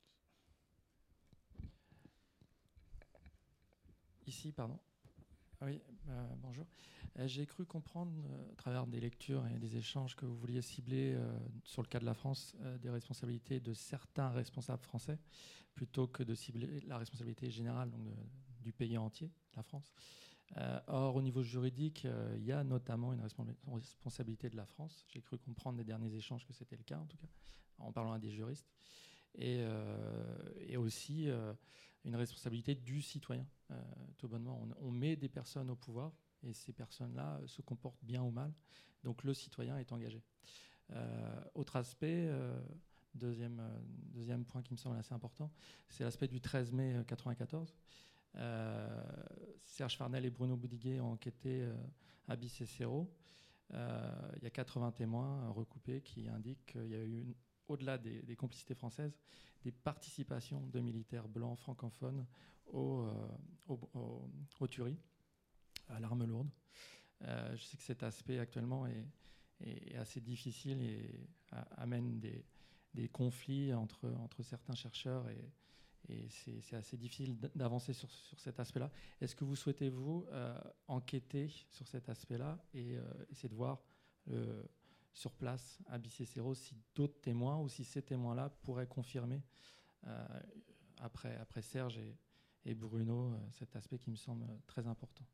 Ici, pardon. Oui, euh, bonjour. Euh, j'ai cru comprendre, euh, à travers des lectures et des échanges, que vous vouliez cibler, euh, sur le cas de la France, euh, des responsabilités de certains responsables français, plutôt que de cibler la responsabilité générale, donc de, du pays entier, la France. Euh, or, au niveau juridique, euh, il y a notamment une responsabilité de la France. J'ai cru comprendre des derniers échanges que c'était le cas, en tout cas, en parlant à des juristes. Et, euh, et aussi euh, une responsabilité du citoyen. Euh, tout bonnement, on, on met des personnes au pouvoir et ces personnes-là se comportent bien ou mal. Donc le citoyen est engagé. Euh, autre aspect, euh, deuxième, euh, deuxième point qui me semble assez important, c'est l'aspect du treize mai mille neuf cent quatre-vingt-quatorze. Euh, Serge Farnel et Bruno Boudiguet ont enquêté euh, à Bicécero. Euh, il y a quatre-vingts témoins recoupés qui indiquent qu'il y a eu une au-delà des, des complicités françaises, des participations de militaires blancs francophones aux, euh, au, au, aux tueries, à l'arme lourde. Euh, je sais que cet aspect actuellement est, est assez difficile et a, amène des, des conflits entre, entre certains chercheurs et, et c'est, c'est assez difficile d'avancer sur, sur cet aspect-là. Est-ce que vous souhaitez, vous, euh, enquêter sur cet aspect-là et euh, essayer de voir le sur place à Bicécero si d'autres témoins ou si ces témoins-là pourraient confirmer euh, après, après Serge et, et Bruno euh, cet aspect qui me semble très important.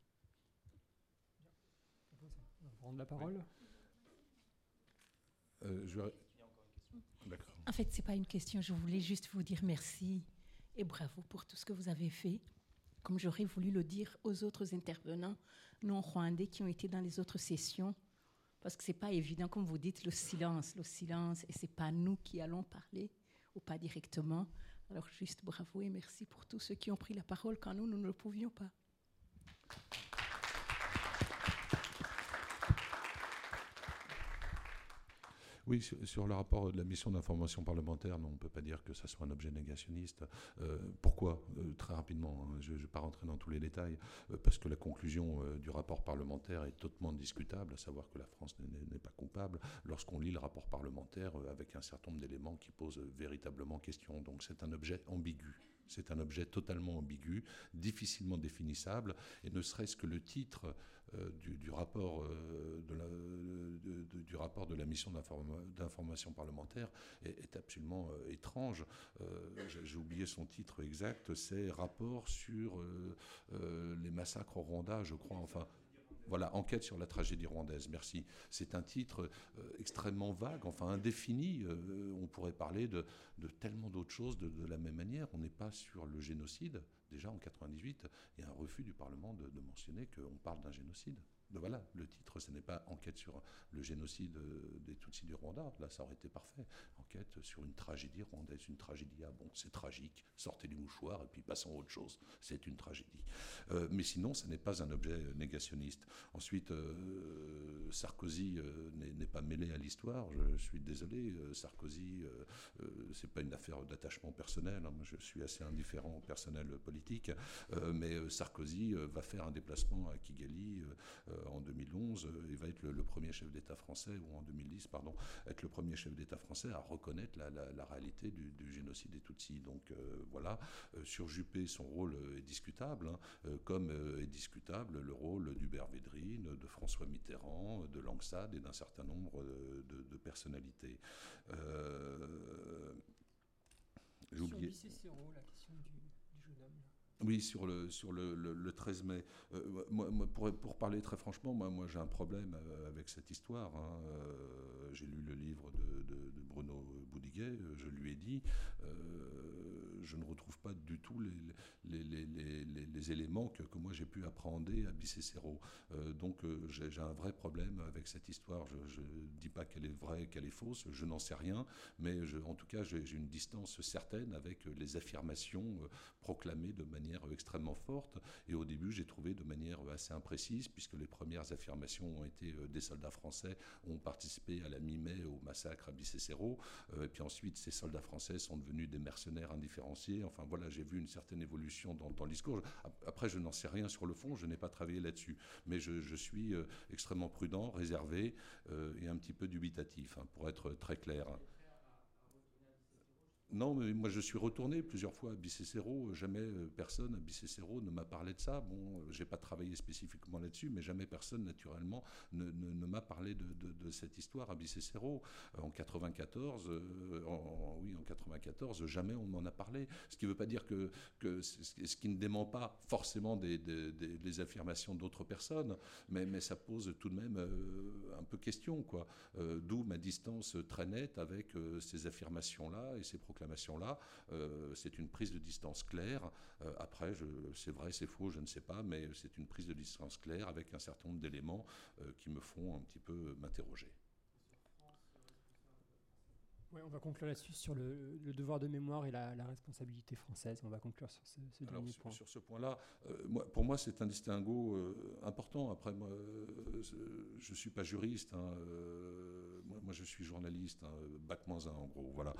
On va prendre la parole. Oui. Euh, je vais... D'accord. En fait, ce n'est pas une question, je voulais juste vous dire merci et bravo pour tout ce que vous avez fait. Comme j'aurais voulu le dire aux autres intervenants non-rwandais qui ont été dans les autres sessions. Parce que ce n'est pas évident, comme vous dites, le silence, le silence, et ce n'est pas nous qui allons parler, ou pas directement. Alors juste bravo et merci pour tous ceux qui ont pris la parole quand nous, nous ne le pouvions pas. Oui, sur, sur le rapport de la mission d'information parlementaire, non, on ne peut pas dire que ça soit un objet négationniste. Euh, pourquoi euh, Très rapidement, hein, je ne vais pas rentrer dans tous les détails, euh, parce que la conclusion euh, du rapport parlementaire est totalement discutable, à savoir que la France n'est, n'est pas coupable, lorsqu'on lit le rapport parlementaire euh, avec un certain nombre d'éléments qui posent euh, véritablement question. Donc c'est un objet ambigu. C'est un objet totalement ambigu, difficilement définissable, et ne serait-ce que le titre euh, du, du, rapport, euh, de la, de, de, du rapport de la mission d'informa, d'information parlementaire est, est absolument euh, étrange. Euh, j'ai, j'ai oublié son titre exact, c'est « Rapport sur euh, euh, les massacres au Rwanda », je crois, enfin... Voilà, enquête sur la tragédie rwandaise, merci. C'est un titre euh, extrêmement vague, enfin indéfini. Euh, on pourrait parler de, de tellement d'autres choses de, de la même manière. On n'est pas sur le génocide. Déjà en quatre-vingt-dix-huit, il y a un refus du Parlement de, de mentionner qu'on parle d'un génocide. De, voilà, le titre, ce n'est pas enquête sur le génocide des Tutsis du Rwanda. Là, ça aurait été parfait. Enquête sur une tragédie rwandaise. Une tragédie, ah bon, c'est tragique. Sortez du mouchoir et puis passons à autre chose. C'est une tragédie. Euh, mais sinon, ce n'est pas un objet négationniste. Ensuite, euh, Sarkozy euh, n'est, n'est pas mêlé à l'histoire. Je, je suis désolé. Euh, Sarkozy, euh, euh, c'est pas une affaire d'attachement personnel. Hein. Moi, je suis assez indifférent au personnel politique. Euh, mais euh, Sarkozy euh, va faire un déplacement à Kigali euh, en deux mille onze, il va être le, le premier chef d'État français, ou en deux mille dix, pardon, être le premier chef d'État français à reconnaître la, la, la réalité du, du génocide des Tutsis. Donc euh, voilà, euh, sur Juppé, son rôle est discutable, hein, euh, comme euh, est discutable le rôle d'Hubert Védrine, de François Mitterrand, de Langsade et d'un certain nombre de, de, de personnalités. Euh, j'ai oublié. Sur Bicécéro, la question du, du jeune homme. Oui, sur le, sur le, le, le treize mai. Euh, moi, moi, pour, pour parler très franchement, moi, moi j'ai un problème avec cette histoire. Hein. Euh, j'ai lu le livre de, de, de Bruno Boudiguet, je lui ai dit, euh, je ne retrouve pas du tout les, les, les, les, les, les éléments que, que moi j'ai pu appréhender à Bicécéro. Euh, donc euh, j'ai, j'ai un vrai problème avec cette histoire. Je ne dis pas qu'elle est vraie, qu'elle est fausse, je n'en sais rien, mais je, en tout cas j'ai, j'ai une distance certaine avec les affirmations euh, proclamées de manière extrêmement forte, et au début j'ai trouvé de manière assez imprécise, puisque les premières affirmations ont été euh, des soldats français ont participé à la mi-mai au massacre à Bicécéro, euh, et puis ensuite ces soldats français sont devenus des mercenaires indifférenciés. Enfin voilà, j'ai vu une certaine évolution dans, dans le discours. Après je n'en sais rien sur le fond, je n'ai pas travaillé là-dessus, mais je, je suis euh, extrêmement prudent, réservé euh, et un petit peu dubitatif, hein, pour être très clair. Non, mais moi je suis retourné plusieurs fois à Bicécéro. Jamais personne à Bicécéro ne m'a parlé de ça. Bon, j'ai pas travaillé spécifiquement là-dessus, mais jamais personne, naturellement, ne, ne, ne m'a parlé de, de, de cette histoire à Bicécéro. En quatre-vingt-quatorze, euh, en, oui, en quatre-vingt-quatorze, jamais on m'en a parlé. Ce qui ne veut pas dire que, que ce qui ne dément pas forcément des, des, des, des affirmations d'autres personnes, mais, mais ça pose tout de même euh, un peu question, quoi. Euh, d'où ma distance très nette avec euh, ces affirmations-là et ces proclamations. Là, euh, c'est une prise de distance claire. Euh, après, je, c'est vrai, c'est faux, je ne sais pas, mais c'est une prise de distance claire avec un certain nombre d'éléments euh, qui me font un petit peu m'interroger. Ouais, on va conclure là-dessus sur le, le devoir de mémoire et la, la responsabilité française. On va conclure sur ce, ce Alors, dernier sur, point. Sur ce point-là, euh, moi, pour moi, c'est un distinguo euh, important. Après, moi, euh, je ne suis pas juriste. Hein, euh, moi, moi, je suis journaliste, hein, bac moins un en gros. Voilà.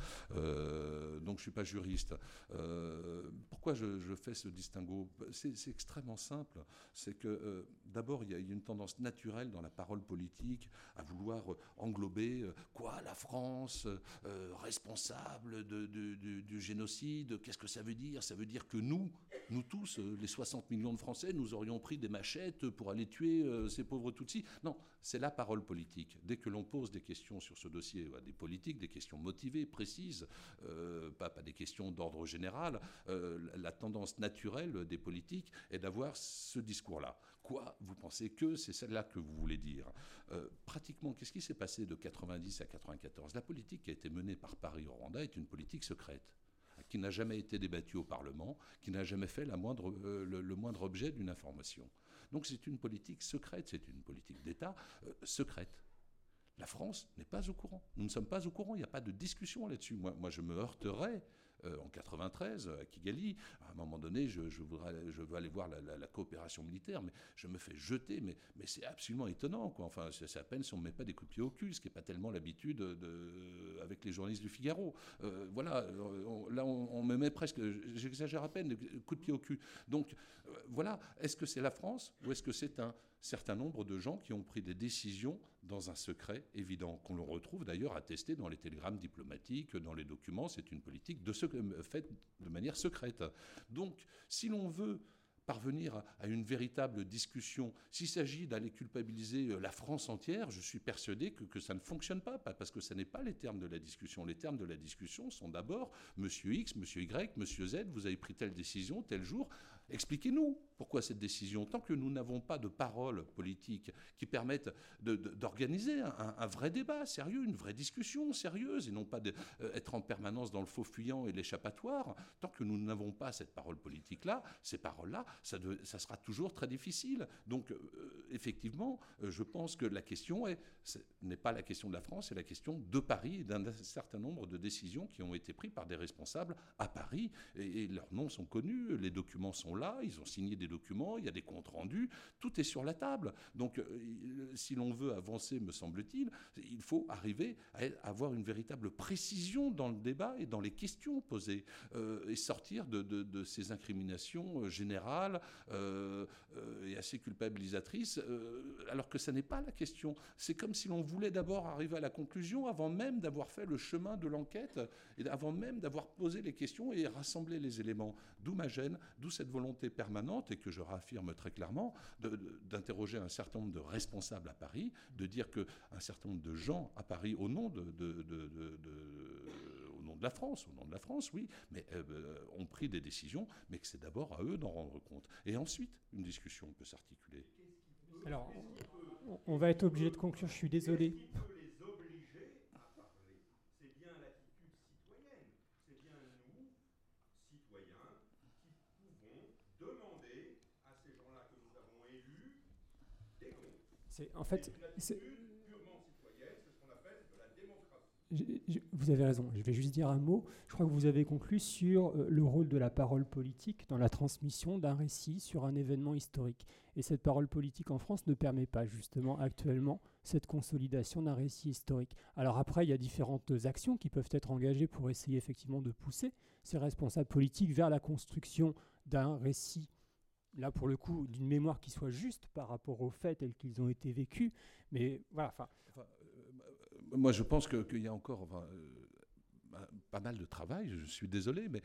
Euh, donc, je ne suis pas juriste. Euh, pourquoi je, je fais ce distinguo ? c'est, c'est extrêmement simple. C'est que, euh, d'abord, il y, y a une tendance naturelle dans la parole politique à vouloir englober euh, quoi, la France Euh, responsable de, de, de, du génocide. Qu'est-ce que ça veut dire ? Ça veut dire que nous, nous tous, euh, les soixante millions de Français, nous aurions pris des machettes pour aller tuer euh, ces pauvres Tutsis. Non, c'est la parole politique. Dès que l'on pose des questions sur ce dossier à des politiques, des questions motivées, précises, euh, pas, pas des questions d'ordre général, euh, la tendance naturelle des politiques est d'avoir ce discours-là. Quoi ? Vous pensez que c'est celle-là que vous voulez dire ? euh, Pratiquement, qu'est-ce qui s'est passé de quatre-vingt-dix à quatre-vingt-quatorze ? La politique qui a été menée par Paris au Rwanda est une politique secrète, qui n'a jamais été débattue au Parlement, qui n'a jamais fait la moindre, euh, le, le moindre objet d'une information. Donc c'est une politique secrète, c'est une politique d'État euh, secrète. La France n'est pas au courant. Nous ne sommes pas au courant, il n'y a pas de discussion là-dessus. Moi, moi je me heurterais Euh, en quatre-vingt-treize, à Kigali, à un moment donné, je, je, voudrais, je veux aller voir la, la, la coopération militaire, mais je me fais jeter, mais, mais c'est absolument étonnant, quoi. Enfin, c'est, c'est à peine si on ne met pas des coups de pied au cul, ce qui n'est pas tellement l'habitude de, de, avec les journalistes du Figaro. Euh, voilà, on, là, on, on me met presque, j'exagère à peine, des coups de pied au cul. Donc, euh, voilà, est-ce que c'est la France ou est-ce que c'est un certain nombre de gens qui ont pris des décisions dans un secret évident, qu'on le retrouve d'ailleurs attesté dans les télégrammes diplomatiques, dans les documents. C'est une politique de sec- faite de manière secrète. Donc, si l'on veut parvenir à une véritable discussion, s'il s'agit d'aller culpabiliser la France entière, je suis persuadé que, que ça ne fonctionne pas, parce que ce n'est pas les termes de la discussion. Les termes de la discussion sont d'abord Monsieur X, Monsieur Y, Monsieur Z, vous avez pris telle décision, tel jour. Expliquez-nous pourquoi cette décision. Tant que nous n'avons pas de paroles politiques qui permettent de, de, d'organiser un, un vrai débat sérieux, une vraie discussion sérieuse, et non pas d'être euh, en permanence dans le faux fuyant et l'échappatoire, tant que nous n'avons pas cette parole politique-là, ces paroles-là, ça, de, ça sera toujours très difficile. Donc, euh, effectivement, euh, je pense que la question est, ce n'est pas la question de la France, c'est la question de Paris et d'un certain nombre de décisions qui ont été prises par des responsables à Paris, et, et leurs noms sont connus, les documents sont là, ils ont signé des documents, il y a des comptes rendus, tout est sur la table. Donc, euh, si l'on veut avancer, me semble-t-il, il faut arriver à avoir une véritable précision dans le débat et dans les questions posées, euh, et sortir de, de, de ces incriminations générales euh, euh, et assez culpabilisatrices, euh, alors que ça n'est pas la question. C'est comme si l'on voulait d'abord arriver à la conclusion avant même d'avoir fait le chemin de l'enquête et avant même d'avoir posé les questions et rassemblé les éléments. D'où ma gêne, d'où cette volonté permanente, et que je réaffirme très clairement, de, de, d'interroger un certain nombre de responsables à Paris, de dire qu'un certain nombre de gens à Paris, au nom de, de, de, de, de, au nom de la France, au nom de la France, oui, mais euh, ont pris des décisions, mais que c'est d'abord à eux d'en rendre compte. Et ensuite, une discussion peut s'articuler. Alors, on, on va être obligé de conclure, je suis désolé. C'est, en fait, c'est, je, je, vous avez raison, je vais juste dire un mot. Je crois que vous avez conclu sur euh, le rôle de la parole politique dans la transmission d'un récit sur un événement historique. Et cette parole politique en France ne permet pas justement actuellement cette consolidation d'un récit historique. Alors après, il y a différentes actions qui peuvent être engagées pour essayer effectivement de pousser ces responsables politiques vers la construction d'un récit, là pour le coup, d'une mémoire qui soit juste par rapport aux faits tels qu'ils ont été vécus. Mais voilà, enfin... enfin euh, moi, je pense que, qu'il y a encore enfin, euh, pas mal de travail, je suis désolé, mais...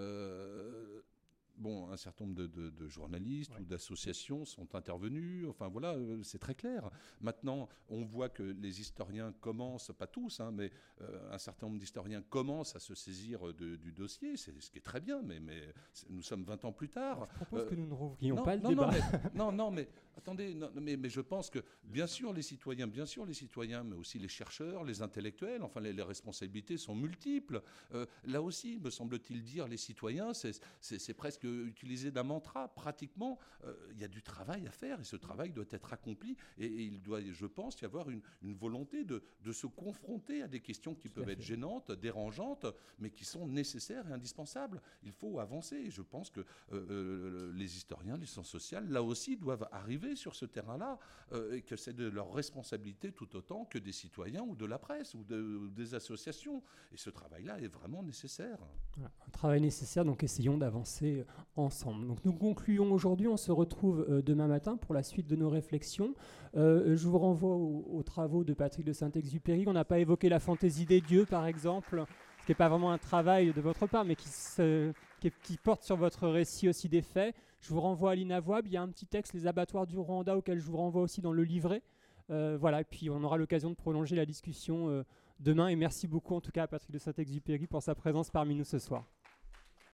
Euh, Bon, un certain nombre de, de, de journalistes ouais. ou d'associations sont intervenus. Enfin voilà, euh, c'est très clair. Maintenant, on voit que les historiens commencent, pas tous, hein, mais euh, un certain nombre d'historiens commencent à se saisir de, du dossier, c'est ce qui est très bien, mais, mais nous sommes vingt ans plus tard. Alors, je propose euh, que nous ne rouvrions non, pas le non, débat. Non, mais, non, non, mais attendez, non, mais, mais je pense que bien sûr les citoyens, bien sûr les citoyens, mais aussi les chercheurs, les intellectuels, enfin les, les responsabilités sont multiples. Euh, là aussi, me semble-t-il dire, les citoyens, c'est, c'est, c'est presque utiliser d'un mantra. Pratiquement, euh, il y a du travail à faire et ce travail doit être accompli et, et il doit, je pense, y avoir une, une volonté de, de se confronter à des questions qui Tout peuvent être gênantes, dérangeantes, mais qui sont nécessaires et indispensables. Il faut avancer et je pense que euh, euh, les historiens, les sciences sociales, là aussi, doivent arriver sur ce terrain-là euh, et que c'est de leur responsabilité tout autant que des citoyens ou de la presse ou, de, ou des associations. Et ce travail-là est vraiment nécessaire. Voilà, un travail nécessaire, donc essayons d'avancer ensemble. Donc nous concluons aujourd'hui, on se retrouve euh, demain matin pour la suite de nos réflexions. Euh, je vous renvoie aux, aux travaux de Patrick de Saint-Exupéry. On n'a pas évoqué la fantaisie des dieux, par exemple, ce qui n'est pas vraiment un travail de votre part, mais qui, se, qui, qui porte sur votre récit aussi des faits. Je vous renvoie à l'inavouable. Il y a un petit texte, Les abattoirs du Rwanda, auquel je vous renvoie aussi dans le livret. Euh, voilà, et puis on aura l'occasion de prolonger la discussion euh, demain. Et merci beaucoup en tout cas à Patrick de Saint-Exupéry pour sa présence parmi nous ce soir.